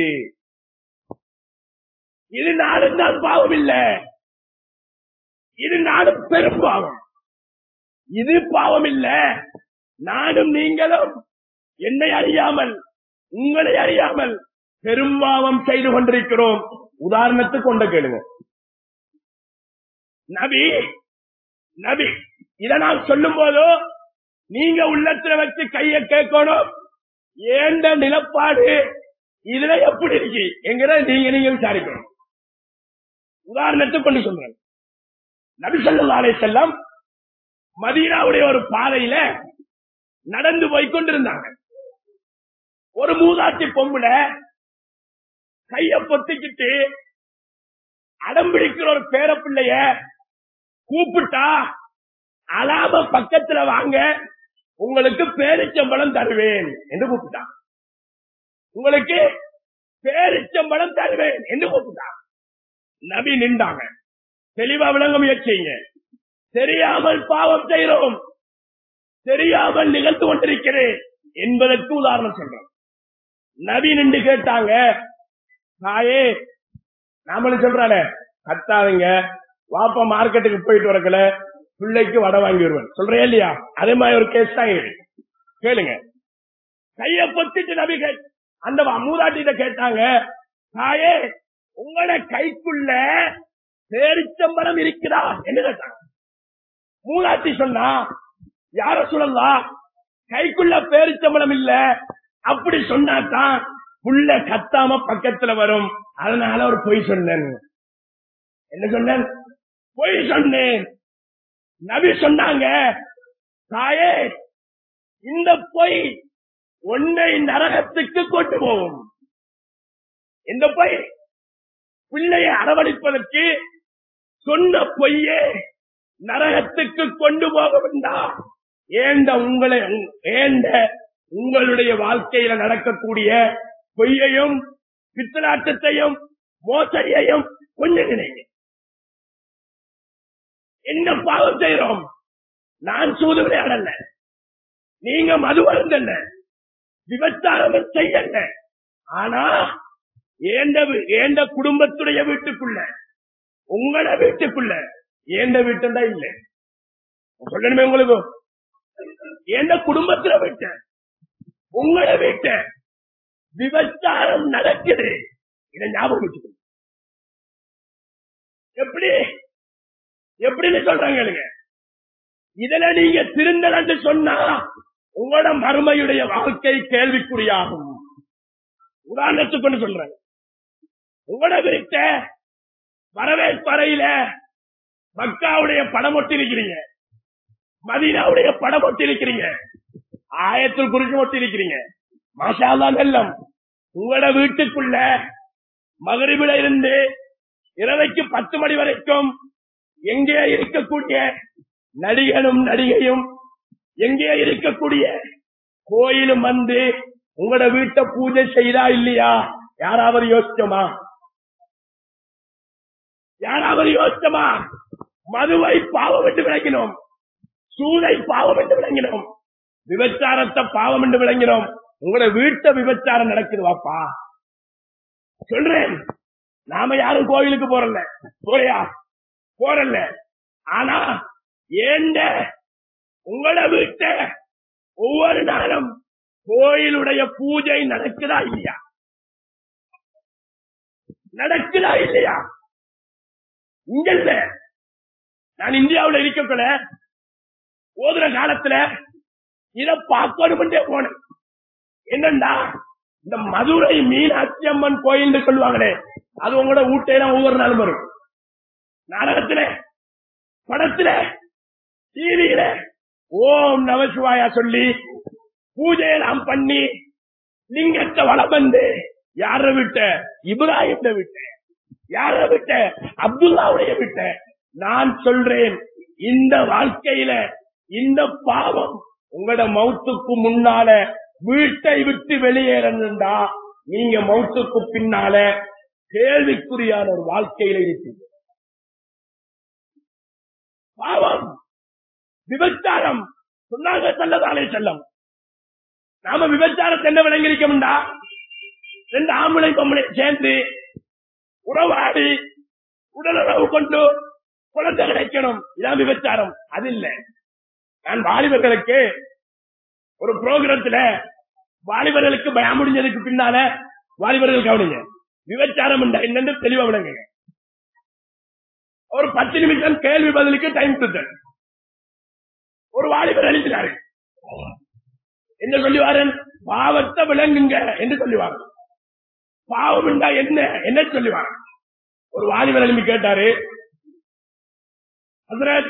இது 4 தான் பாவம் இல்ல, இது 4 பெரும் பாவம். இது பாவம் இல்ல, நானும் நீங்களும் என்னை அறியாமல் உங்களை அறியாமல் பெரும்பாவம் செய்து கொண்டிருக்கிறோம். உதாரணத்துக்கு கொண்ட கேளுங்க. நபி இதை நான் சொல்லும் போதோ நீங்க உள்ளத்துல வச்சு கைய கேட்கணும், ஏண்ட நிலப்பாடு இதுல எப்படி இருக்கு என்கிற நீங்க விசாரிக்கணும். உதாரணத்துக்கு கொண்டு சொல்றேன். நபி ஸல்லல்லாஹு அலைஹி வஸல்லம் மதீனாவுடைய ஒரு பாதையில நடந்து போய் கொண்டிருந்தாங்க. ஒரு மூதாட்டி பொம்புல கைய பொத்திக்கிட்டு அடம்பிடிக்கிற ஒரு பேர பிள்ளைய கூப்பிட்டா, அலாம பக்கத்துல வாங்க, உங்களுக்கு பேரிச்சம்பழம் தருவேன் என்று கூப்பிட்டான். உங்களுக்கு பேரிச்சம்பழம் தருவேன் என்று கூப்பிட்டான். நபி நின்றாங்க. தெளிவா விளங்க முயற்சிங்க. தெரியாமல் பாவம் செய்கிறோம், தெரியாமல் நிகழ்ந்து கொண்டிருக்கிறேன் என்பதற்கு உதாரணம் சொல்றோம். நபி நின்று கேட்டாங்க, தாயே, நாமளும் சொல்றானே கத்தாதீங்க, வாப்பா மார்க்கெட்டுக்கு போயிட்டு வரக்கல பிள்ளைக்கு வடை வாங்கி வருவேன் சொல்றேன் இல்லையா? அதே மாதிரி ஒரு கேஸ் தான் கேளுங்க. கைய பொத்திட்டு நபி அந்த மூதாட்டிட்ட கேட்டாங்க, தாயே, உங்களோட கைக்குள்ள பேரிச்சம்பழம் இருக்கிறா என்று கேட்டாங்க. மூதாட்டி சொன்னா, யார சொல்லலாம், கைக்குள்ள பேரிச்சம்பழம் இல்ல, அப்படி சொன்னாதான் புள்ள கத்தாம பக்கத்துல வரும், அதனால ஒரு பொய் சொன்னேன். என்ன சொன்னேன்? பொய் சொன்னேன். நபி சொன்னாங்க, தாயே, இந்த பொய் உன்னை நரகத்துக்கு கொண்டு போகும். இந்த பொய் பிள்ளையை அரவணைப்பதற்கு சொன்ன பொய்யே நரகத்துக்கு கொண்டு போக வேண்டாம். உங்களுடைய வாழ்க்கையில நடக்கக்கூடிய பொய்யையும் பித்தலாட்டத்தையும் மோசடியையும் கொஞ்சம் நினைங்க. என்ன பாவம் செய்யறோம்? நான் சூது விளையாடல, நீங்க மது அருந்தல்ல, விபச்சாரம் செய்யல. ஆனா ஏண்ட குடும்பத்துடைய வீட்டுக்குள்ள, உங்களோட வீட்டுக்குள்ள, ஏண்ட வீட்டுல இல்ல சொல்லணுமே உங்களுக்கு, ஏண்ட குடும்பத்துல வீட்ட, உங்களோட வீட்ட விபச்சாரம் நடக்குது. இதை ஞாபகம் வச்சுக்கணும். எப்படின்னு சொல்றாங்க. இதுல நீங்க திருந்தலன்னு சொன்னா உங்களோட மறுமையுடைய வாழ்க்கை கேள்விக்குறியாகும். உதாரணத்துக்கு கொண்டு சொல்றேன். உங்களோட வீட்ட வரவேற்பறையில மக்காவுடைய படம் ஒட்டி இருக்கிறீங்க, மதீனாவுடைய படம் ஒட்டி இருக்கிறீங்க, ஆயத்தில் குறிச்சு ஒட்டி இருக்கிறீங்க. மாஷா அல்லாஹ் நல்லம். உங்களோட வீட்டுக்குள்ள மகரிபில இருந்து இரவைக்கு 10 மணி வரைக்கும் எங்கே இருக்கக்கூடிய நடிகனும் நடிகையும் எங்கே இருக்கக்கூடிய கோயிலும் வந்து உங்களோட வீட்டை பூஜை செய்தா இல்லையா? யாராவது யோசிச்சோமா? யாராவது யோசிச்சோமா? மதுவை பாவம் என்று விளங்கினோம், சூதை பாவம் என்று விளங்கினோம், விபச்சாரத்தை பாவம் என்று விளங்கினோம். உங்களோட வீட்டை விபச்சாரம் நடக்குது வாப்பா சொல்றேன். நாம யாரும் கோயிலுக்கு போறல, போறியா? போறல. ஆனா ஏண்ட உங்களோட வீட்டை ஒவ்வொரு நாளும் கோயிலுடைய பூஜை நடக்குதா இல்லையா? நடக்குதா இல்லையா? இங்க இல்ல, நான் இந்தியாவில் இருக்கக்குள்ள ஓதுற காலத்துல இத பார்க்கணும் போனேன். என்னண்டா இந்த மதுரை மீனாட்சி அம்மன் கோயில் சொல்லுவாங்களே, அது உங்களோட வீட்டையில ஒவ்வொரு நாளும் வரும். நாடகத்துல, படத்துல, டிவியில ஓம் நமசிவாயா சொல்லி பூஜையெல்லாம் பண்ணி லிங்கத்தை வளம் வந்து யார விட்ட? இப்ராஹிம் விட்ட. யார விட்ட? அப்துல்லாவுடைய விட்ட. நான் சொல்றேன், இந்த வாழ்க்கையில இந்த பாவம் உங்களோட மௌத்துக்கு முன்னால வீட்டை விட்டு வெளியேறா, நீங்க மௌத்துக்கு பின்னால கேள்விக்குறியான ஒரு வாழ்க்கையில இருக்கீங்க. பாவம், விபச்சாரம் சொன்னாங்க ஸல்லல்லாஹு அலைஹி வஸல்லம். நாம விபச்சாரத்தை என்ன விளங்கிருக்கோம்டா, 2 ஆம்பளை பொம்பளை சேர்ந்து உறவாடி உடலுறவு கொண்டு குழந்தை கிடைக்கணும், இதான் விபச்சாரம். அது இல்ல. நான் வாலிபர்களுக்கு ஒரு புரோகிராமத்துல வாலிபர்களுக்கு பயம் முடிஞ்சதுக்கு பின்னால வாலிபர்கள் கவனிங்க, விபச்சாரம் என்னன்னு தெளிவா விளங்க. ஒரு 10 நிமிஷம் கேள்வி பதிலுக்கு டைம் கொடுத்தேன். ஒரு வாலிபர் அளிக்கிறாரு, என்ன சொல்லுவாரு? பாவத்தை விளங்குங்க என்று சொல்லுவாங்க. பாவம் என்றா என்ன என்ன சொல்லுவாங்க? ஒரு வாலிபர் எழுப்பி கேட்டாரு, ஹஸ்ரத்,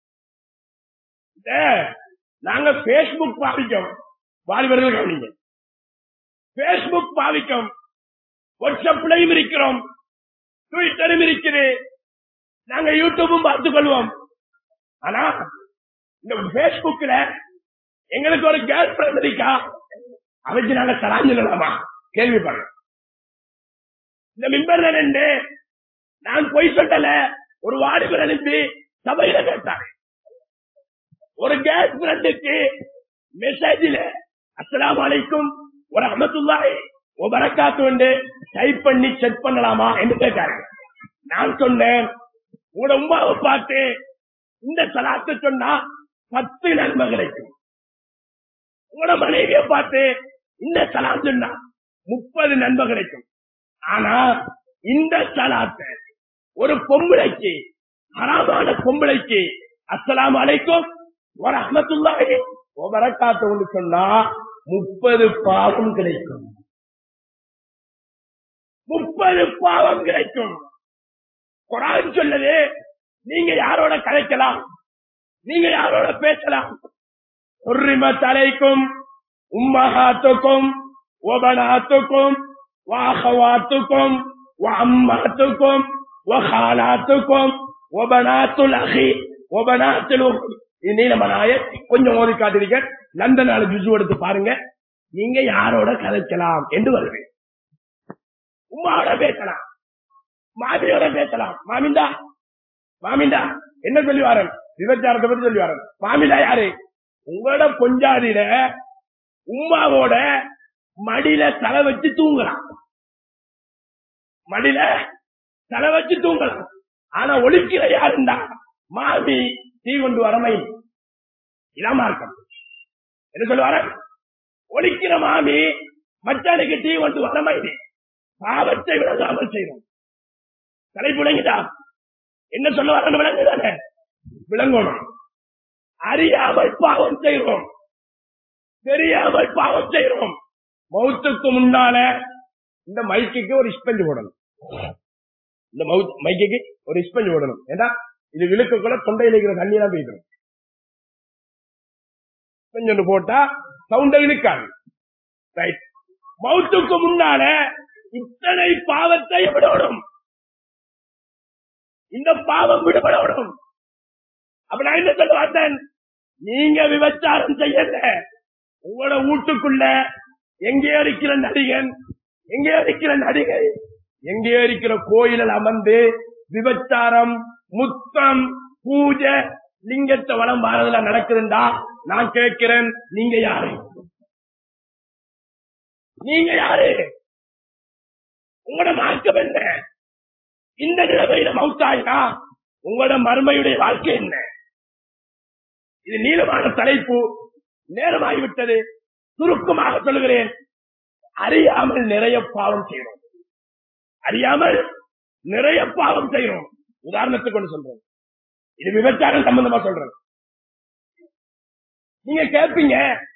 நாங்க பேஸ்புக் பாவிக்கோம். வாலிபர்கள் கவனிங்க, பேஸ்புக் பாவிக்கோம், வாட்ஸ்அப்லையும் இருக்கிறோம், ட்விட்டரும் இருக்குது, நாங்க யூடியூபும் பார்த்துக் கொள்வோம். ஆனா இந்த பேஸ்புக்ல எங்களுக்கு ஒரு கேர்ள் ஃபிரெண்ட் இருக்கா, அவச்சு நாங்க தராஞ்சிடலாமா? கேள்விப்படுறோம். இந்த மிம்பர்ல நின்று நான் பொய் சொல்லல, ஒரு வாலிபர் அனுப்பி சபையில கேட்டாரு. ஒரு கேர்ள் ஃபிரெண்டுக்கு மெசேஜில அஸ்ஸலாமு அலைக்கும் வ ரஹ்மத்துல்லாஹி வ பரக்காத்துஹு டைப் பண்ணி செக் பண்ணலாமா என்று கேட்டாரு. நான் சொன்னேன், உங்களோட உம்மாவை பார்த்து இந்த சலாத்து சொன்னா 10 நன்மை கிடைக்கும், உங்களோட மனைவியை பார்த்து இந்த சலாத்து சொன்னா 30 நன்மை கிடைக்கும். ஆனா இந்த சலாத்தை ஒரு பொம்பளைக்கு, ஹராமான பொம்பளைக்கு அஸ்ஸலாமு அலைக்கும் வ ரஹ்மத்துல்லாஹி வ பரக்காத்துஹு சொன்னா 30 பாவம் கிடைக்கும். 30 பாவம் கிடைக்கும். குர்ஆன் சொல்லுது, நீங்க யாரோட கலைக்கலாம், நீங்க யாரோட பேசலாம். ஹுர்ரிமத் அலைக்கும் உம்மஹாத்துக்கும் வ பனாத்துக்கும் வ அஹவாத்துக்கும் வ அம்மாத்துக்கும் வ காலாத்துக்கும் வ பனாத்துல் அஹி வ பனாத்துல் உஹ்தி. நீலமனாய கொஞ்சம் ஓதி காட்டிருக்க, லண்டனால ஜுசு எடுத்து பாருங்க. நீங்க யாரோட கலைக்கலாம் என்று வருவேன். உம்மாவோட பேசலாம், மாமியோட பேசலாம். மாமிண்டா மாமிண்டா என்ன சொல்லி வாரன்? விபச்சாரத்தை பத்தி சொல்லி வாரன். மாமிண்டா யாரு? உங்களோட பொஞ்சாதியில உம்மாவோட மடியில தலை வச்சு தூங்கலாம், மடியில தலை வச்சு தூங்கலாம். ஆனா ஒழிக்கிற யாருண்டா? மாமி டீ கொண்டு வரமை. இதான் மார்க்கம். என்ன சொல்லுவார? ஒழிக்கிற மாமி மச்சானுக்கு டீ கொண்டு வரமை. பாவத்தை விளங்காமல் செய்யணும். தலைப்புலங்கிட்டா என்ன சொல்ல வர விளங்குதானே? விளங்கணும். அறியாமல் பாவம் செய்வோம், தெரியாமல் பாவம் செய்வோம். மௌத்துக்கு முன்னால இந்த மைக்கு ஒரு ஸ்பெஞ்ச் போடணும். இந்த மைக்கு ஒரு ஸ்பெஞ்ச் போடணும். ஏன்னா இது விழுக்கக்குள்ள தொண்டையில் இருக்கிற தண்ணி எல்லாம் போயிடும். ஸ்பெஞ்ச் போட்டா சவுண்ட இழுக்காது. ரைட். மவுத்துக்கு முன்னால இத்தனை பாவத்தை விடணும். இந்த பாவம் விடுபடணும். அப்ப நான் என்ன சொல்ல பார்த்தேன், நீங்க விபச்சாரம் செய்யல, உங்களோட வீட்டுக்குள்ள எங்கே இருக்கிற நடிகன், எங்கே இருக்கிற நடிகை, எங்கே இருக்கிற கோயிலில் அமர்ந்து விபச்சாரம், முத்தம், பூஜை, லிங்கத்தை வளம் வாரதுல நடக்குதுண்டா நான் கேட்கிறேன், நீங்க யாரு? நீங்க யாரு? உங்களோட மார்க்கம் என்ன? இந்த நிலைமையில மௌத்தாயினா உங்களோட மறுமையுடைய வாழ்க்கை என்ன? இது நீளமான தலைப்பு, நேரமாகிவிட்டது. சுருக்கமாக சொல்கிறேன், அறியாமல் நிறைய பாவம் செய்யறோம். அறியாமல் நிறைய பாவம் செய்யறோம். உதாரணத்துக்கு கொண்டு சொல்றேன், இது விபச்சாரம் சம்பந்தமா சொல்றேன். நீங்க கேட்பீங்க,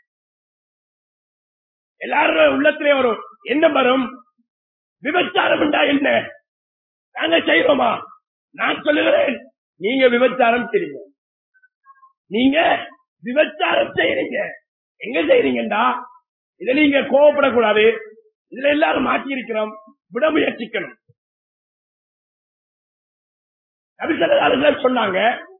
எல்லாரும் உள்ளத்திலே ஒரு என்ன வரும், விபச்சாரம் என்றா என்ன, நாங்க செய்யறோமா? நான் சொல்லுகிறேன், நீங்க விபச்சாரம் செய்றீங்க. நீங்க விபச்சாரம் செய்யறீங்க. எங்க செய்றீங்கடா? இதை நீங்க கோவப்படக்கூடாது. இதுல எல்லாரும் மாற்றி இருக்கிறோம், விட முயற்சிக்கணும். நபி ஸல்லல்லாஹு அலைஹி வஸல்லம் சொன்னாங்க,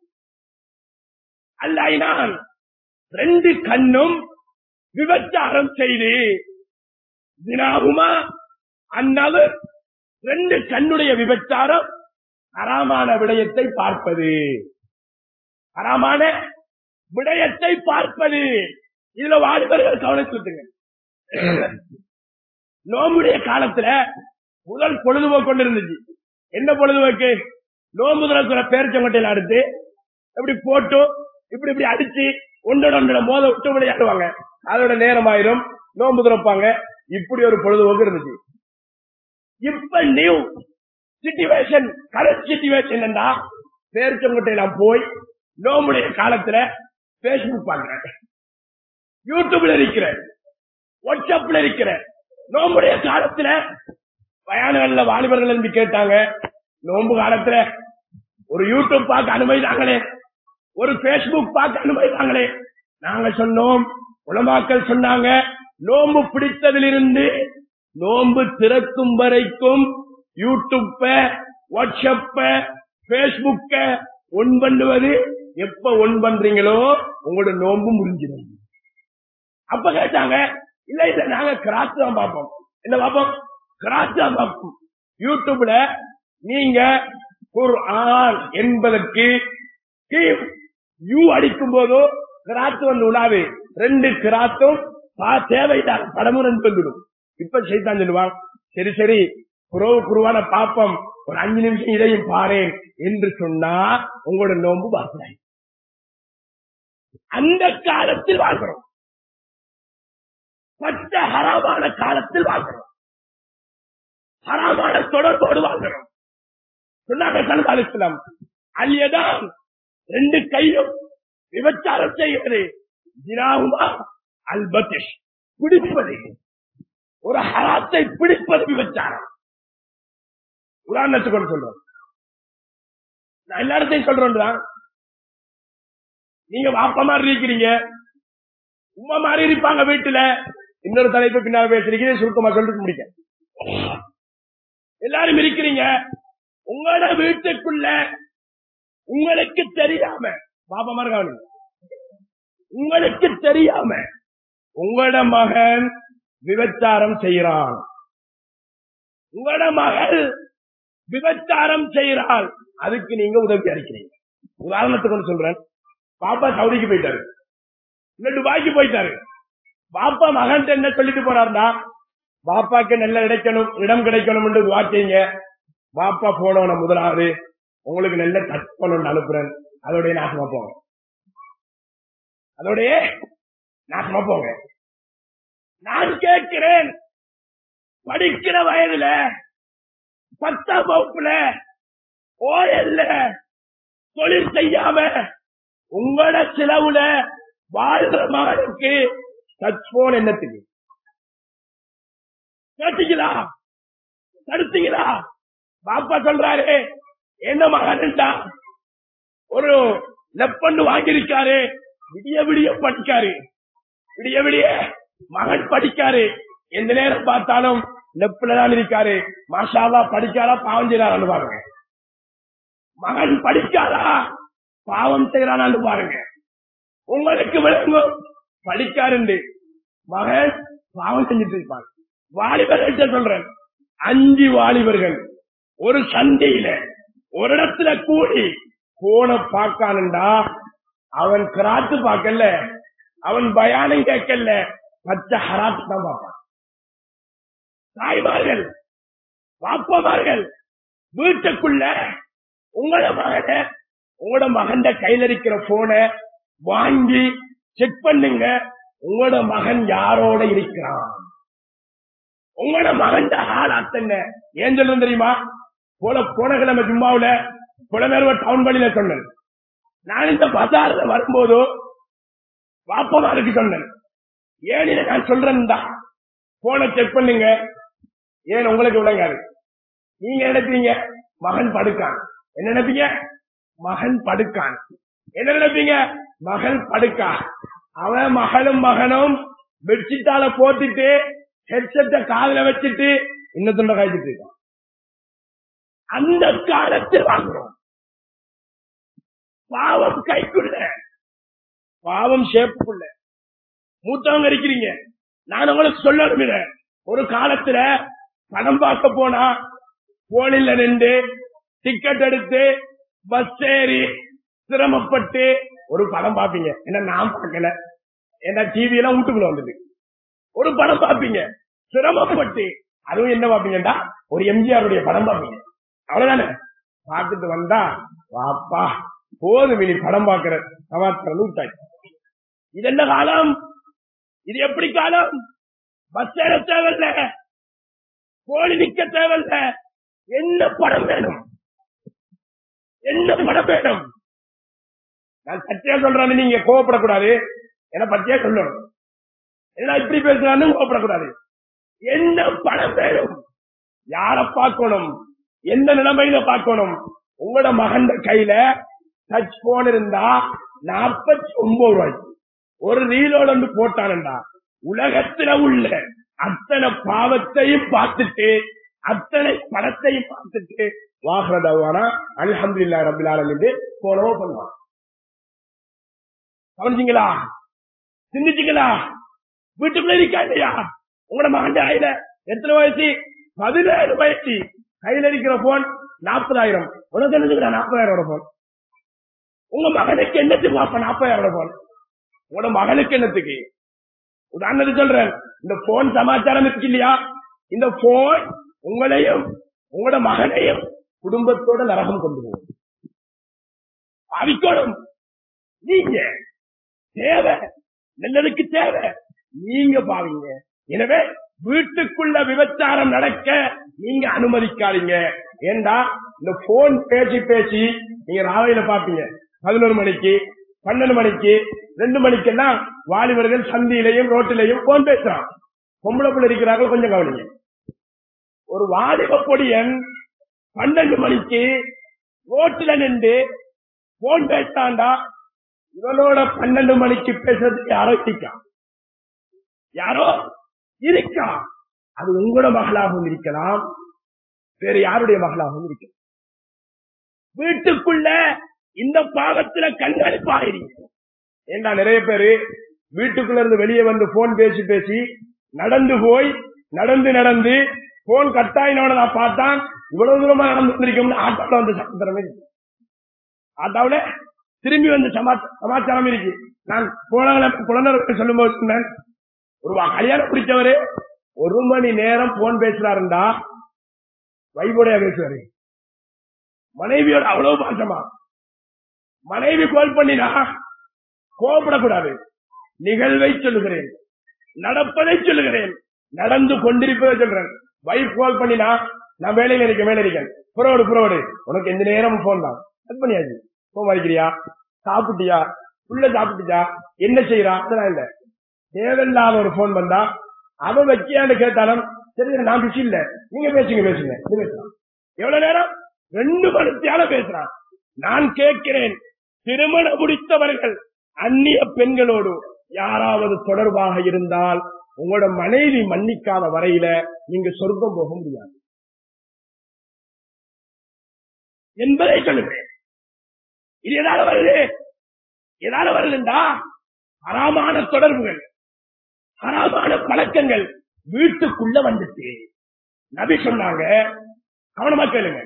அல்லாஹ் ரெண்டு கண்ணும் விபச்சாரம் செய்து தினாகுமா அன்னது, ரெண்டு கண்ணுடைய விபச்சாரம் ஹராமான விடயத்தை பார்ப்பது, ஹராமான விடயத்தை பார்ப்பது. இதுல வாலிபர்கள் கவனம் செலுத்துங்க. நோம்புடைய காலத்துல முதல் பொழுதுபோக்கு கொண்டு இருந்துச்சு. என்ன பொழுதுபோக்கு? நோம்பு திறக்கிற பேரிச்சங்கட்டையில அடுத்து இப்படி போட்டு இப்படி இப்படி அடிச்சு ஒன்றோட ஒன்றோட மோத விட்டு விளையாடுவாங்க. அதோட நேரமாயிரும், நோம்பு திறப்பாங்க. இப்படி ஒரு பொழுதுபோக்கு இருந்துச்சு. இப்ப நியூ சிச்சுவேஷன், கரண்ட் சிச்சுவேஷன் என்னன்னா, பேரிச்சங்கட்டையில போய் நோம்புடைய காலத்துல பேஸ்புக் பாக்குறேன், யூடியூப்ல இருக்கிற, வாட்ஸ்அப்ல இருக்கிற. நோம்புடைய காலத்துல பயானுகள்ல வாலிபர்கள் இருந்து கேட்டாங்க, நோம்பு காலத்துல ஒரு யூடியூப் பார்க்க அனுமதித்தாங்களே, ஒரு பேஸ்புக் பார்க்க அனுமதித்தாங்களே. நாங்க சொன்னோம், உலமாக்கள் சொன்னாங்க, நோம்பு பிடித்ததிலிருந்து நோம்பு திறக்கும் வரைக்கும் யூடியூப்ப, வாட்ஸ்அப்ப, பேஸ்புக்க ஒன் பண்ணுவது, எப்ப ஒன் பண்றீங்களோ உங்களோட நோம்பு முடிஞ்சிடும். அப்ப கேட்டாங்க, இல்ல இல்ல நாங்க கிராஸ் தான் பார்ப்போம். என்ன பார்ப்போம்? கிராஸ் தான் பார்ப்போம். யூடியூப்ல நீங்க குர்ஆன் என்பதற்கு யூ அடிக்கும் போதோ கிராத்து வந்து உலாவே, ரெண்டு கிராத்தும் தேவைதான் படமும் ரெண்டு வந்துடும். இப்ப சைத்தான் சொல்லுவான், சரி சரி குருவான பாப்பம், ஒரு 5 நிமிஷம் இதையும் பாரேன் என்று சொன்னா உங்களோட நோன்பு பார்க்கிறாய். அந்த காலத்தில் வாழ்கிறோம், பட்ட ஹராமான காலத்தில் வாழ்கிறோம், ஹராமான தொடர்போடு வாழ்கிறோம். சொன்னாங்க ஸல்லல்லாஹு அலைஹி வஸல்லம், அல்யதான் ரெண்டு கையும் விபச்சாரம் செய்கிறது, ஜினாஹுமா அல்பத்ஷ் பிடிப்பது, ஒரு ஹராத்தை பிடிப்பது விபச்சாரம். உதாரணத்துக்கு சொல்றோம், நான் எல்லாத்தையும் சொல்றேன். நீங்க வாப்பா மாதிரி இருக்கிறீங்க, உமா மாதிரி இருப்பாங்க வீட்டுல. இன்னொரு தலைப்பு பின்னால் பேசுறீங்க, சுருக்கமா சொல்லிட்டு முடிக்க. எல்லாரும் இருக்கிறீங்க, உங்களோட வீட்டுக்குள்ள உங்களுக்கு தெரியாம, பாப்பா மாதிரி கவனிங்க, உங்களுக்கு தெரியாம உங்களோட மகன் விபச்சாரம் செய்யறான், உங்களோட மகள் விபச்சாரம் செய்யறாள், அதுக்கு நீங்க உதவி அளிக்கிறீங்க. உதாரணத்துக்கு சொல்றேன், பாப்பா சவுதிக்கு போயிட்டாரு, இல்ல துபாய்க்கு போயிட்டாரு. பாப்பா மகன் என்ன சொல்லிட்டு போறாருன்னா, பாப்பாக்கு நல்ல இடம் கிடைக்கணும் என்று வாக்கிங்க. பாப்பா போனவன முதலாவது உங்களுக்கு நல்ல டச் பண்ண அனுப்புறேன், அதோடைய நாசமா போங்க, அதோடைய நாசமா போங்க. நான் கேட்கிறேன், படிக்கிற வயதுல 10ஆம் வகுப்புல ஓயல்ல தொழில் செய்யாம உங்களோட செலவுல வாழ்ற மகனுக்கு டச் போன் என்னத்துக்கு கேட்டீங்களா? தடுத்தீங்களா? பாப்பா சொல்றாரு, என்ன மகன்டா ஒரு லெப்பண்டு வாங்கியிருக்காரு, விடிய விடிய படிக்காரு, விடிய விடிய மகன் படிக்காரு, எந்த நேரம் பார்த்தாலும் லெப்ட்ல தான் இருக்காரு. மாஷாவா படிக்காரா பாவம் செய்யறாரு பாருங்க. மகன் படிக்காரா பாவம் செய்யறான்னு பாருங்க. உங்களுக்கு விளங்கும் படிக்காரு மகன் பாவம் செஞ்சுட்டு இருப்பாங்க. வாலிபர்கள் சொல்றேன், 5 வாலிபர்கள் ஒரு சந்தையில ஒரு இடத்துல கூடி போன பார்க்கானுண்டா, அவன் கிராத்து பார்க்கல, அவன் பயானம் கேட்கல, பச்சை ஹராத்து தான் பார்ப்பான். தாய்மார்கள், பாப்பமார்கள், வீட்டுக்குள்ள உங்களோட மகன் கையில இருக்கிற போன வாங்கி செக் பண்ணுங்க, உங்களோட மகன் யாரோட இருக்கிறான். உங்களோட மகன் ஆளாத்தங்க ஏன் சொல்ல தெரியுமா? போன கிழமை ஜும்மாவுல புலனர்வ டவுன் பள்ளியில சொன்னேன். நான் இந்த பஜார்ல வரும்போது பாப்பமாருக்கு சொன்னேன், ஏன் இதை நான் சொல்றேன், போன செக் பண்ணுங்க. ஏன் உங்களுக்கு விளங்காது? நீங்க நினைப்பீங்க மகன் படுக்கான், என்ன நினைப்பீங்க? மகன் படுக்கான். என்ன நினைப்பீங்க? மகன் படுக்கா. அவன் மகனும் பெட்ஷீட்டால போட்டுட்டு ஹெட்செட்டை காதுல வச்சுட்டு இன்னொருத்த காய்ச்சிட்டு இருக்கான். அந்த காலத்தில் வாங்குறோம். பாவம் கைக்குள்ள, பாவம் ஷேப்புக்குள்ள. மூத்தவங்க இருக்கிறீங்க, நான் உங்களுக்கு சொல்லணும், ஒரு காலத்துல படம் பார்க்க போனா போனில் நின்று டிக்கெட் எடுத்து பஸ் ஏறி சிரமப்பட்டு ஒரு படம் பார்ப்பீங்க. என்ன நான் பார்க்கல, என்ன டிவி எல்லாம் வீட்டுக்குள்ள வந்தது. ஒரு படம் பார்ப்பீங்க சிரமப்பட்டு, அதுவும் என்ன பார்ப்பீங்கடா, ஒரு எம்ஜிஆருடைய படம் பார்ப்பீங்க, அவ்வளவுதானே. பார்த்துட்டு வந்தா வாப்பா போதும் இனி படம் பார்க்கிற சமாச்சாரம் நூற்றாய். இது என்ன காலம்? இது எப்படி காலம்? பஸ் ஏற தேவையில்ல, கோழி நிக்க தேவையில்ல, என்ன படம் வேணும், என்ன படம் வேணும்? நான் பச்சையா சொல்றேன், நீங்க கோவப்படக்கூடாது, என்ன பச்சையா சொல்லணும். என்ன இப்படி பேசுறான்னு கோவப்படக்கூடாது. என்ன படம் வேணும், யார பார்க்கணும், எந்த நிலைமையில பார்க்கணும்? உங்களோட மகன் கையில டச் போன் இருந்தா 49 ரூபாய்க்கு ஒரு ரீலோட வந்து போட்டானண்டா, உலகத்துல உள்ள அத்தனை பாவத்தையும் பார்த்துட்டு அத்தனை படத்தையும் பார்த்துட்டு வாகனதானா அல்ஹம்துலில்லாஹி ரப்பில் ஆலமீன் போனவோ பண்ணுவான். கவனிச்சீங்களா? சிந்திச்சீங்களா? வீட்டுக்குள்ள இருக்கா இல்லையா? உங்களோட மகன் கையில எத்தனை வயசு? 17 வயசு. கையில இருக்கிற போன் 40,000. உனக்கு என்ன 40,000 போன்? உங்க மகனுக்கு என்னத்துக்கு 40,000 போன்? உங்களோட மகனுக்கு என்னத்துக்கு? உதாரணத்துக்கு சொல்றேன், இந்த போன் சமாச்சாரம் இருக்கு இல்லையா, இந்த போன் உங்களையும் உங்களோட மகனையும் குடும்பத்தோட நரகம் கொண்டு போகும். பாவிக்கணும். நீங்க தேவை, நல்லதுக்கு தேவை, நீங்க பாவீங்க. எனவே வீட்டுக்குள்ள விபச்சாரம் நடக்க நீங்க அனுமதிக்காதீங்க. ஏண்டா இந்த போன் பேசி பேசி நீங்க ராவையில பாப்பீங்க 11 மணிக்கு 12 மணிக்கு 2 மணிக்கெல்லாம் வாலிபர்கள் சந்தியிலையும் ரோட்டிலையும் போன் பேசுறான். பொம்பளை பிள்ளை இருக்கிறார்கள், கொஞ்சம் கவனிங்க. ஒரு வாலிப பொடியன் 12 மணிக்கு ரோட்டில நின்று போன் பேசாண்டா, இவனோட 12 மணிக்கு பேசுறது யாரோ இருக்கா, யாரோ இருக்கா. அது உங்களோட மகளாகவும் இருக்கலாம், வேற யாருடைய மகளாகவும் இருக்கலாம். வீட்டுக்குள்ள இந்த பாவத்துல கண்காணிப்பாயிருங்க. ஏண்டா நிறைய பேரு வீட்டுக்குள்ள இருந்து வெளியே வந்து போன் பேசி பேசி நடந்து போய் நடந்து போன் கட்டாயினோட நான் பார்த்தான், இவ்வளவு தூரமா நடந்து வந்திருக்கோம்னு ஆட்டோல வந்து சமாச்சாரம் இருக்கு. ஆட்டோல திரும்பி வந்து சமாச்சாரம் இருக்கு. நான் போன குழந்தை சொல்லும் போது சொன்னேன், ஒரு கல்யாணம் பிடிச்சவரு 1 மணி நேரம் போன் பேசுறாருண்டா, வைபோடையா பேசுவாரு. மனைவியோட அவ்வளவு பாசமா. மனைவி கால் பண்ணினா கோபப்படக்கூடாது. நிகழ்வை சொல்லுகிறேன், நடப்பதை சொல்லுகிறேன், நடந்து கொண்டிருப்பதை சொல்றேன். வைஃப் கால் பண்ணினா, நான் வேலையில இருக்கேன், புறோடு உனக்கு எந்த நேரம் போன் தான் கட் பண்ணியாச்சு. போன் வரைக்கிறியா, சாப்பிட்டியா, உள்ள சாப்பிட்டுச்சா, என்ன செய்யறா, அதெல்லாம் இல்ல. தேவையில்லாத ஒரு போன் வந்தா அவ வச்சியான்னு கேட்டாலும் சரி நான் பிஸி இல்ல, நீங்க பேசுங்க பேசலாம். எவ்வளவு நேரம்? 2 மணித்தியால பேசுறான். நான் கேட்கிறேன், திருமணம் முடித்தவர்கள் அந்நிய பெண்களோடு யாராவது தொடர்பாக இருந்தால் உங்களோட மனைவி மன்னிக்காத வரையில நீங்க சொர்க்கம் போக முடியாது என்பதை சொல்லுவேன். இது எதால வருதுண்டா? ஹராமான தொடர்புகள், ஹராமான பழக்கங்கள் வீட்டுக்குள்ள வந்துச்சு. நபி சொன்னாங்க, கவனமா கேளுங்க,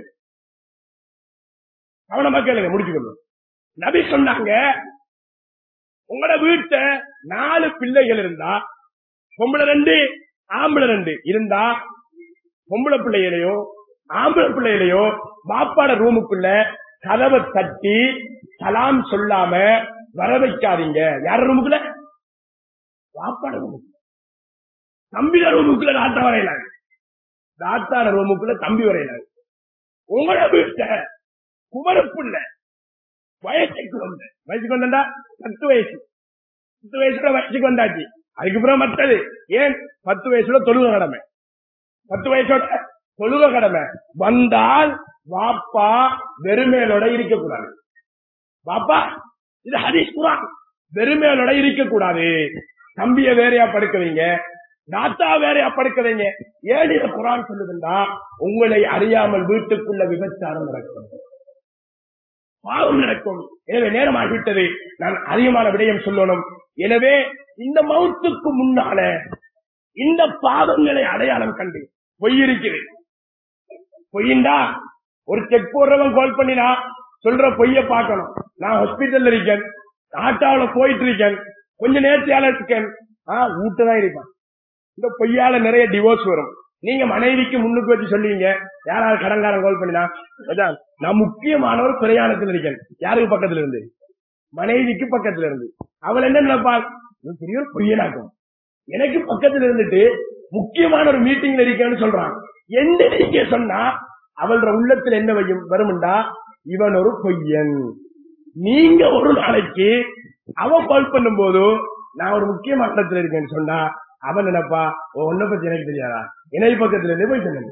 முடிச்சுக்கணும். நபி சொன்னாங்க, உங்களோட வீட்டை 4 பிள்ளைகள் இருந்தா, பொம்பளை 2 ஆம்பளை 2 இருந்தா, பொம்பளை பிள்ளைகளையோ ஆம்பளை பிள்ளைகளையோ பாப்பாட ரூமுக்குள்ள கதவை தட்டி சலாம் சொல்லாம வர வைக்காதீங்க. யார ரூமுக்குள்ள? பாப்பாட ரூமுக்குள்ள. தம்பிட ரூமுக்குள்ள தாத்தா வரையிலாங்க, தாத்தாட ரூமுக்குள்ள தம்பி வரையிலாங்க. உங்களோட வீட்டை குமரப்புள்ள வயசுக்கு வந்தா 10 வயசு, 10 வயசுல வயசுக்கு வந்தாச்சு. அதுக்கப்புறம் மற்றது ஏன் 10 வயசுல தொழுக கடமை, 10 வயசோட தொழுக கடமை வந்தால் வாப்பா வெறுமையோட இருக்கக்கூடாது. பாப்பா, இது ஹதீஸ் குர்ஆன், வெறுமையோட இருக்கக்கூடாது. தம்பிய வேறையா படுக்க வைங்க, தாத்தா வேறையா படுக்க வைங்க. ஏன் இத குர்ஆன் சொல்லுதுன்னா, உங்களை அறியாமல் வீட்டுக்குள்ள விபச்சாரம் நடக்கும், பாவம் நடக்கும். எனவே நேரமாகிவிட்டது, நான் அதிகமான விடயம் சொல்லணும். எனவே இந்த மௌத்துக்கு முன்னால இந்த பாவங்களை அடையாளம் கண்டு, பொய் இருக்குது, பொய்யண்டா ஒரு செக் போடுறவன் கால் பண்ணினா சொல்ற பொய்ய பார்க்கணும். நான் ஹாஸ்பிட்டல் இருக்கேன், ஆட்டாவில போயிட்டு இருக்கேன், கொஞ்ச நேரத்தியால இருக்கேன், வீட்டுதான் இருப்பான். இந்த பொய்யால நிறைய டிவோர்ஸ் வரும். நீங்க மனைவிக்கு முன்னுக்கு வச்சு சொல்லுவீங்க, யாராவது கடன்காரன் கால் பண்ணினா, நான் முக்கியமான ஒரு பிரயாணத்தில் இருக்கேன், யாருக்கு பக்கத்துல இருந்து? மனைவிக்கு பக்கத்துல இருந்து. அவள் என்ன நினைப்பாள்? பெரிய ஒரு பொய்யனாக்கும், எனக்கு பக்கத்துல இருந்துட்டு முக்கியமான ஒரு மீட்டிங்ல இருக்கேன்னு சொல்றான். எந்த நீங்க சொன்னா அவளோட உள்ளத்துல என்ன வரும்டா, இவன் ஒரு பொய்யன். நீங்க ஒரு நாளைக்கு அவன் கால் பண்ணும் போது நான் ஒரு முக்கியமான இடத்துல இருக்கேன்னு சொன்னா அவன் நினைப்பா, ஒன்ன பத்தி எனக்கு தெரியாதா, இணை பக்கத்துல இருந்து போய் சொன்ன.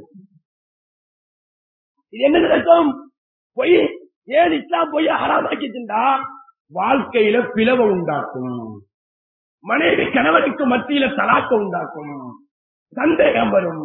இது என்ன நடக்கும்? பொய். ஏன் இஸ்லாம் பொய்ய ஹராமாக்கிட்டுண்டா, வாழ்க்கையில பிளவை உண்டாக்கும், மனைவி கணவனுக்கு மத்தியில தலாக்க உண்டாக்கும், சந்தேகம் வரும்.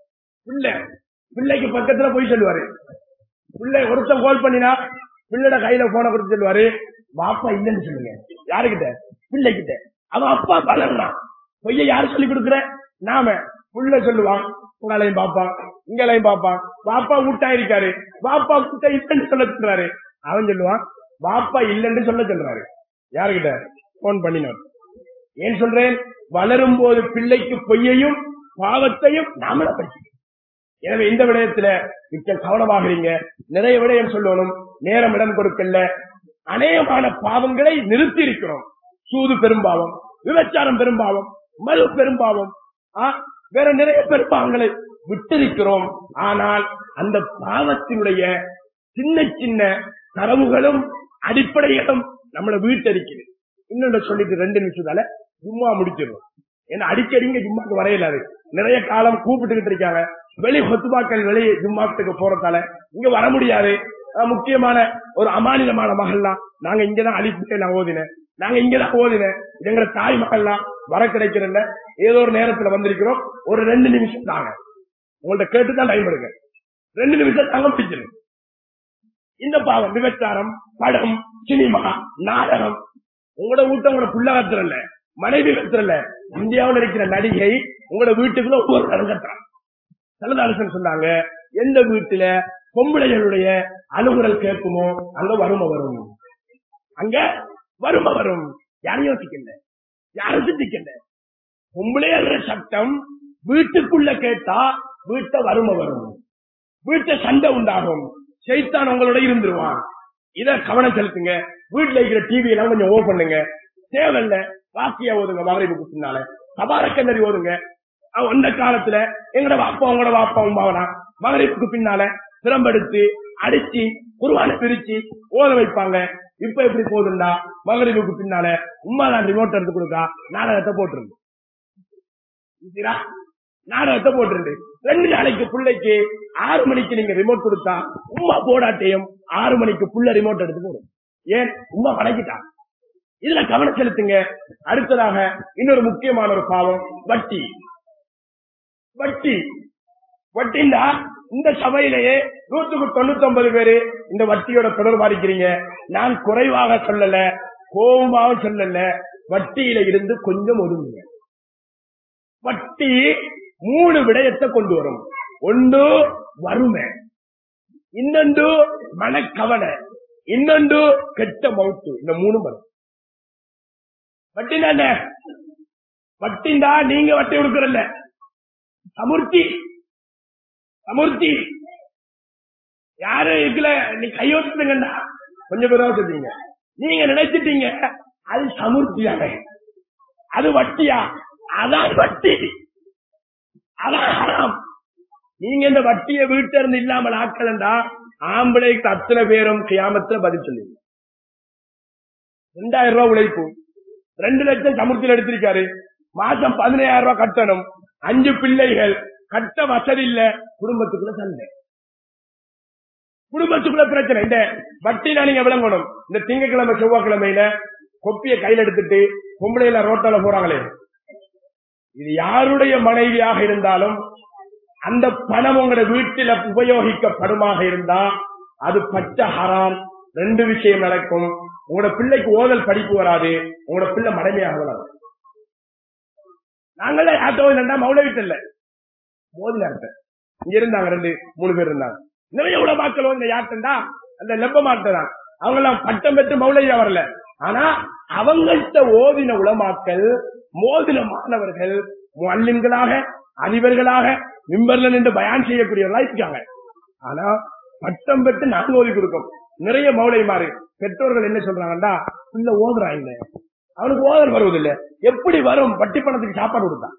பிள்ளைக்கு பக்கத்துல போய் சொல்லுவாரு, பிள்ளை ஒருத்தன் கால் பண்ணினா பிள்ளைட கையில போன கொடுத்து சொல்லுவாரு, பாப்பா இல்லன்னு சொல்லுங்க. யாருகிட்ட? பிள்ளைகிட்ட. அவன் அப்பா பலர்றான். பொய்ய யாரு சொல்லி கொடுக்குற? நாம. புள்ள சொல்லுவான், உங்களையும் பாப்பான், இங்களையும் பாப்பான், பாப்பா ஊட்டா இருக்காரு, பாப்பா ஊட்டா இல்லன்னு சொல்ல சொல்றாரு. அவன் சொல்லுவான், பாப்பா இல்லன்னு சொல்ல சொல்றாரு. யாருகிட்ட? போன் பண்ணினார். ஏன் சொல்றேன்? வளரும் போது பிள்ளைக்கு பொய்யையும் பாவத்தையும் நாமள பற்றி. எனவே இந்த விடயத்துல மிக்க கவனமாகிறீங்க. நிறைய விடயம் சொல்லணும், நேரம் இடம் கொடுக்கல. அநேகமான பாவங்களை நிறுத்தி இருக்கிறோம். சூது பெரும்பாவம், விபச்சாரம் பெரும்பாவம், மது பெரும்பாவம், வேற நிறைய பெரும்பாவங்களை விட்டிருக்கிறோம். ஆனால் அந்த பாவத்தினுடைய சின்ன சின்ன தரவுகளும் அடிப்படைகளும் நம்மள வீட்டறிக்கிறது. இன்னொன்று சொல்லிட்டு 2 நிமிஷத்தால ஜும்மா முடிச்சிடும். ஏன்னா அடிக்கடிங்க ஜும்மாக்கு வரையிலாது. நிறைய காலம் கூப்பிட்டுக்கிட்டு இருக்காங்க. வெளி ஹொத்துபாக்கள் வெளியே ஜும்மாத்துக்கு போறதால இங்க வர முடியாது. முக்கியமான ஒரு அமானிதமான மகள்லாம் நாங்க இங்கதான் அழிப்பு நான் ஓதினேன், நாங்க இங்கதான் ஓதினேன், எங்க தாய் மகள்லாம் வர கிடைக்கிறல்ல. ஏதோ ஒரு நேரத்துல வந்திருக்கிறோம். ஒரு 2 நிமிஷம் தாங்க, உங்கள்ட்ட கேட்டுதான் டைம் எடுங்க. 2 நிமிஷம் தாங்க பிடிச்சிரு. இந்த பாவம், விபச்சாரம், படம், சினிமா, நாடகம், உங்களோட வீட்டை உங்களோட புள்ள கத்துறல, மனைவி கத்துறல. இந்தியாவில் இருக்கிற நடிகை உங்களோட வீட்டுக்குள்ள ஒவ்வொரு கத்துறான். சல்லல்லாஹு சொன்னாங்க, எந்த வீட்டுல பொம்பளைகளுடைய அலுவலல் கேட்குமோ அங்க வறுமை வரும், அங்க வறுமை வரும். யாரும் யோசிக்கல, யாரும் சிந்திக்கல. பொம்பளையோட சட்டம் வீட்டுக்குள்ள கேட்டா வீட்டை வறுமை வரும், வீட்டை சண்டை உண்டாகும், சைத்தான் உங்களோட இருந்துருவான். இத கவனம் செலுத்துங்க. வீட்டுல இருக்கிற டிவி எல்லாம் கொஞ்சம் ஓபன் பண்ணுங்க. தேவையில்ல வாக்கியா ஓதுங்க, மகரிபுக்கு பின்னால தபாரக்கன்னரி ஓதுங்க. அந்த காலத்துல எங்கட வாப்பா உங்களோட வாப்பா உமாவனா மகரிபுக்கு பின்னால திறம்பெடுத்து அடிச்சு குர்ஆனை பிரிச்சு ஓத வைப்பாங்க. இப்ப எப்படி போகுதுண்டா, மகரிபுக்கு பின்னால உம்மாதான் ரிமோட் எடுத்து கொடுக்கா, நாடகத்தை போட்டுருக்கு. நாடகத்தை போட்டு 2 நாளைக்கு பிள்ளைக்கு 6 மணிக்கு நீங்க ரிமோட் கொடுத்தா உமா போடாட்டையும் 6 மணிக்கு புள்ள ரிமோட் எடுத்து போடும். ஏன்? உமா பழகிட்டா. இதுல கவனம் செலுத்துங்க. அடுத்ததாக இன்னொரு முக்கியமான ஒரு பாவம் வட்டி. வட்டி வட்டின்னா இந்த சபையிலேயே 199 பேரு இந்த வட்டியோட தொடர்பா இருக்கிறீங்க. நான் குறைவாக சொல்லல, கோபமாக சொல்லல. வட்டியில இருந்து கொஞ்சம் ஒதுங்குங்க. வட்டி 3 விடயத்தை கொண்டு வரும். ஒன்று வறுமை, இன்னொன்று மனக்கவலை, இன்னொன்று கெட்ட மவுத்து. இந்த 3 வரும். வட்டினா என்ன? வட்டிந்தா நீங்க வட்டி கொடுக்கறல்ல, சமுர்த்தி. சமுர்த்தி யாரு இருக்குல்ல, நீ கையோட்டுங்கண்டா கொஞ்சம் பேராக சொல்றீங்க. நீங்க நினைச்சிட்டீங்க அது சமுர்த்தியாக, அது வட்டியா? அதான் வட்டி, அதான் ஹராம். நீங்க இந்த வட்டியை வீட்டை இருந்து இல்லாமல் ஆக்கலண்டா ஆம்பளைக்கு அத்தனை பேரும் கியாமத்துல பதில் சொல்லுங்க. 2000 ரூபாய் உழைப்பு, 2 லட்சம் சமுர்த்தியில் எடுத்திருக்காரு, மாசம் 15000 ரூபாய் கட்டணும், 5 பிள்ளைகள், கட்ட வசதி இல்ல, குடும்பத்துக்குள்ள சண்டை, குடும்பத்துக்குள்ள பிரச்சனை. இந்த வட்டினா நீங்க விளங்கணும். இந்த திங்கக்கிழமை செவ்வாய்க்கிழமையில கொப்பிய கையில் எடுத்துட்டு பொம்பளையில ரோட்டால போறாங்களே, இது யாருடைய மனைவியாக இருந்தாலும் அந்த பணம் உங்களோட வீட்டில உபயோகிக்கப்படுமாக இருந்தா அது பச்சை ஹராம். 2 விஷயம் நடக்கும். உங்களோட பிள்ளைக்கு ஓதல் படிப்பு வராது, உங்களோட பிள்ளை மடமையாக வராது. நாங்களே ஆட்டோ இல்லா மௌலவிட்டு இல்ல, மோதினார்ட்ட இங்க இருந்தாங்க 2-3 பேர் இருந்தாங்க. நிறைய உலமாக்கள் இந்த யார்ட்டா அந்த லெப்ப மாட்டதான். அவங்க எல்லாம் பட்டம் பெற்று மௌலவியா வரல. ஆனா அவங்கள்ட்ட ஓதின உலமாக்கள், மோதின மாணவர்கள் முஅல்லிம்களாக, அதிபர்களாக மிம்பர்ல நின்று பயான் செய்யக்கூடியவர்களா இருக்காங்க. ஆனா பட்டம் பெற்று நாங்க ஓதி கொடுக்கோம். நிறைய மௌலைமாரு பெற்றோர்கள் என்ன சொல்றாங்கடா, இல்ல ஓதுறாங்க, அவனுக்கு ஓதல் வருவதில்லை. எப்படி வரும்? வட்டி பணத்துக்கு சாப்பாடு கொடுத்தா,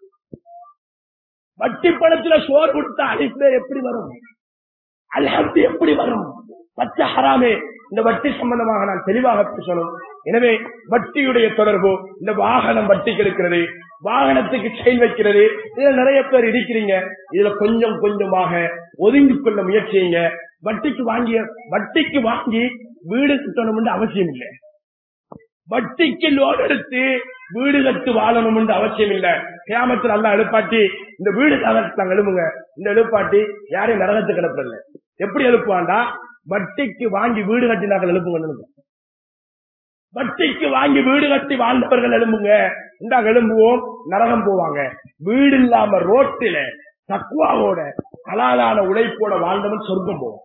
வட்டி பணத்துல சோறு கொடுத்தா அலிஃப்ல எப்படி வரும்? அல்ஹம்து எப்படி வரும்? பச்சை ஹராமே. இந்த வட்டி சம்பந்தமாக நான் தெளிவாக பேசணும். எனவே வட்டியுடைய தொடர்பு, இந்த வாகனம் வட்டிக்கு எடுக்கிறது, வாகனத்துக்கு செயல் வைக்கிறது, இதுல நிறைய பேர் இருக்கிறீங்க. இதுல கொஞ்சம் கொஞ்சமாக ஒதுங்கிக் கொள்ள முயற்சிங்க. வட்டிக்கு வாங்கி வீடு கட்டணும் அவசியம் இல்லை. வட்டிக்கு லோன் எடுத்து வீடு கட்டு வாழணும் என்று அவசியம் இல்லை. கியாமத்தில் அல்லாஹ் எழுப்பாட்டி இந்த வீடு நாங்க எழுப்புங்க, இந்த எழுப்பாட்டி யாரையும் நரகத்துக்கு கிடப்பதில்லை. எப்படி எழுப்புவாண்டா, வட்டிக்கு வாங்கி வீடு கட்டினார்கள் எழுப்புங்க. வட்டிக்கு வாங்கி வீடு கட்டி வாழ்ந்தவர்கள் எழும்புங்க, இந்த எழும்புவோம், நரகம் போவாங்க. வீடு இல்லாம ரோட்டில தக்குவாவோட ஹலாலான உழைப்போட வாழ்ந்தவன் சொர்க்கம் போவோம்.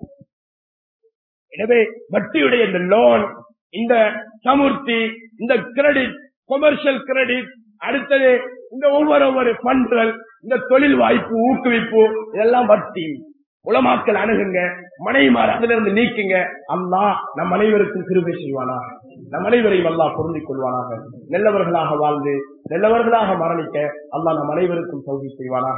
எனவே வட்டியுடைய இந்த லோன், இந்த சமுர்த்தி, இந்த கிரெடிட், கொமர்ஷியல் கிரெடிட், அடுத்தது இந்த ஒவ்வொரு பண்புகள், இந்த தொழில் வாய்ப்பு, ஊக்குவிப்பு, இதெல்லாம் வட்டி. உலமாக்கள் அணுகுங்க, மனைவிமார் அதிலிருந்து நீக்குங்க. அல்லாஹ் நம் அனைவருக்கும் கிருபை செய்வானாக, நம் அனைவரையும் அல்லாஹ் பொருந்திக் கொள்வானாக. நல்லவர்களாக வாழ்ந்து நல்லவர்களாக மரணிக்க அல்லாஹ் நம் அனைவருக்கும் தௌஃபீக் செய்வானாக.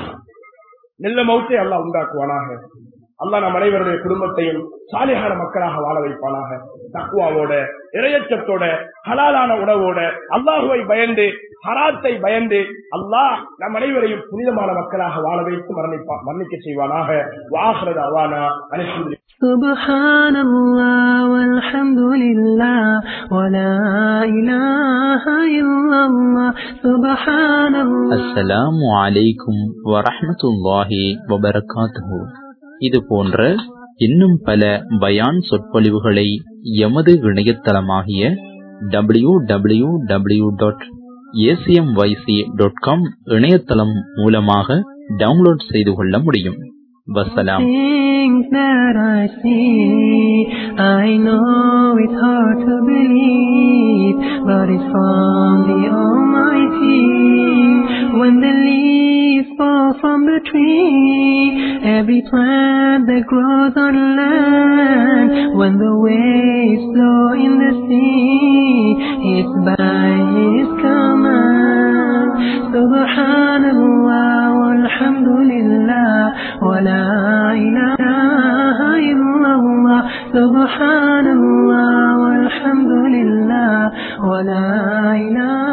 நல்ல மௌத்தை அல்லாஹ் உண்டாக்குவானாக. அல்லாஹ் நம் அனைவருடைய குடும்பத்தையும் சாலிஹான மக்களாக வாழ வைப்பானாக. தக்வாவோட, இறையச்சத்தோட, ஹலாலான உணவோட, அல்லாஹுவை பயந்து, ஹராத்தை பயந்து அல்லாஹ் நம் அனைவரையும் புனிதமான மக்களாக வாழ வைத்து மரணிக்க செய்வானாக. வஆஹிரு தஅவானா அல்ஹம்துலில்லாஹ். சுப்ஹானல்லாஹ் வல்ஹம்துலில்லாஹ் வலா இலாஹ இல்லல்லாஹ். சுப்ஹானல்லாஹ். அஸ்ஸலாமு அலைக்கும் வரஹ்மத்துல்லாஹி வபரகாத்துஹு. இது போன்ற இன்னும் பல பயான் சொற்பொழிவுகளை எமது இணையதளமாகிய www.acmyc.com இணையதளம் மூலமாக டவுன்லோட் செய்து கொள்ள முடியும். வஸ்ஸலாம். Things that I see, I know it's hard to believe, but it's from the Almighty. When the leaves fall from the tree, every plant that grows on land, when the waves flow in the sea, it's by His command. Subhanallah walhamdulillah wa la ilaha illallah. Subhanallah walhamdulillah wa la ilaha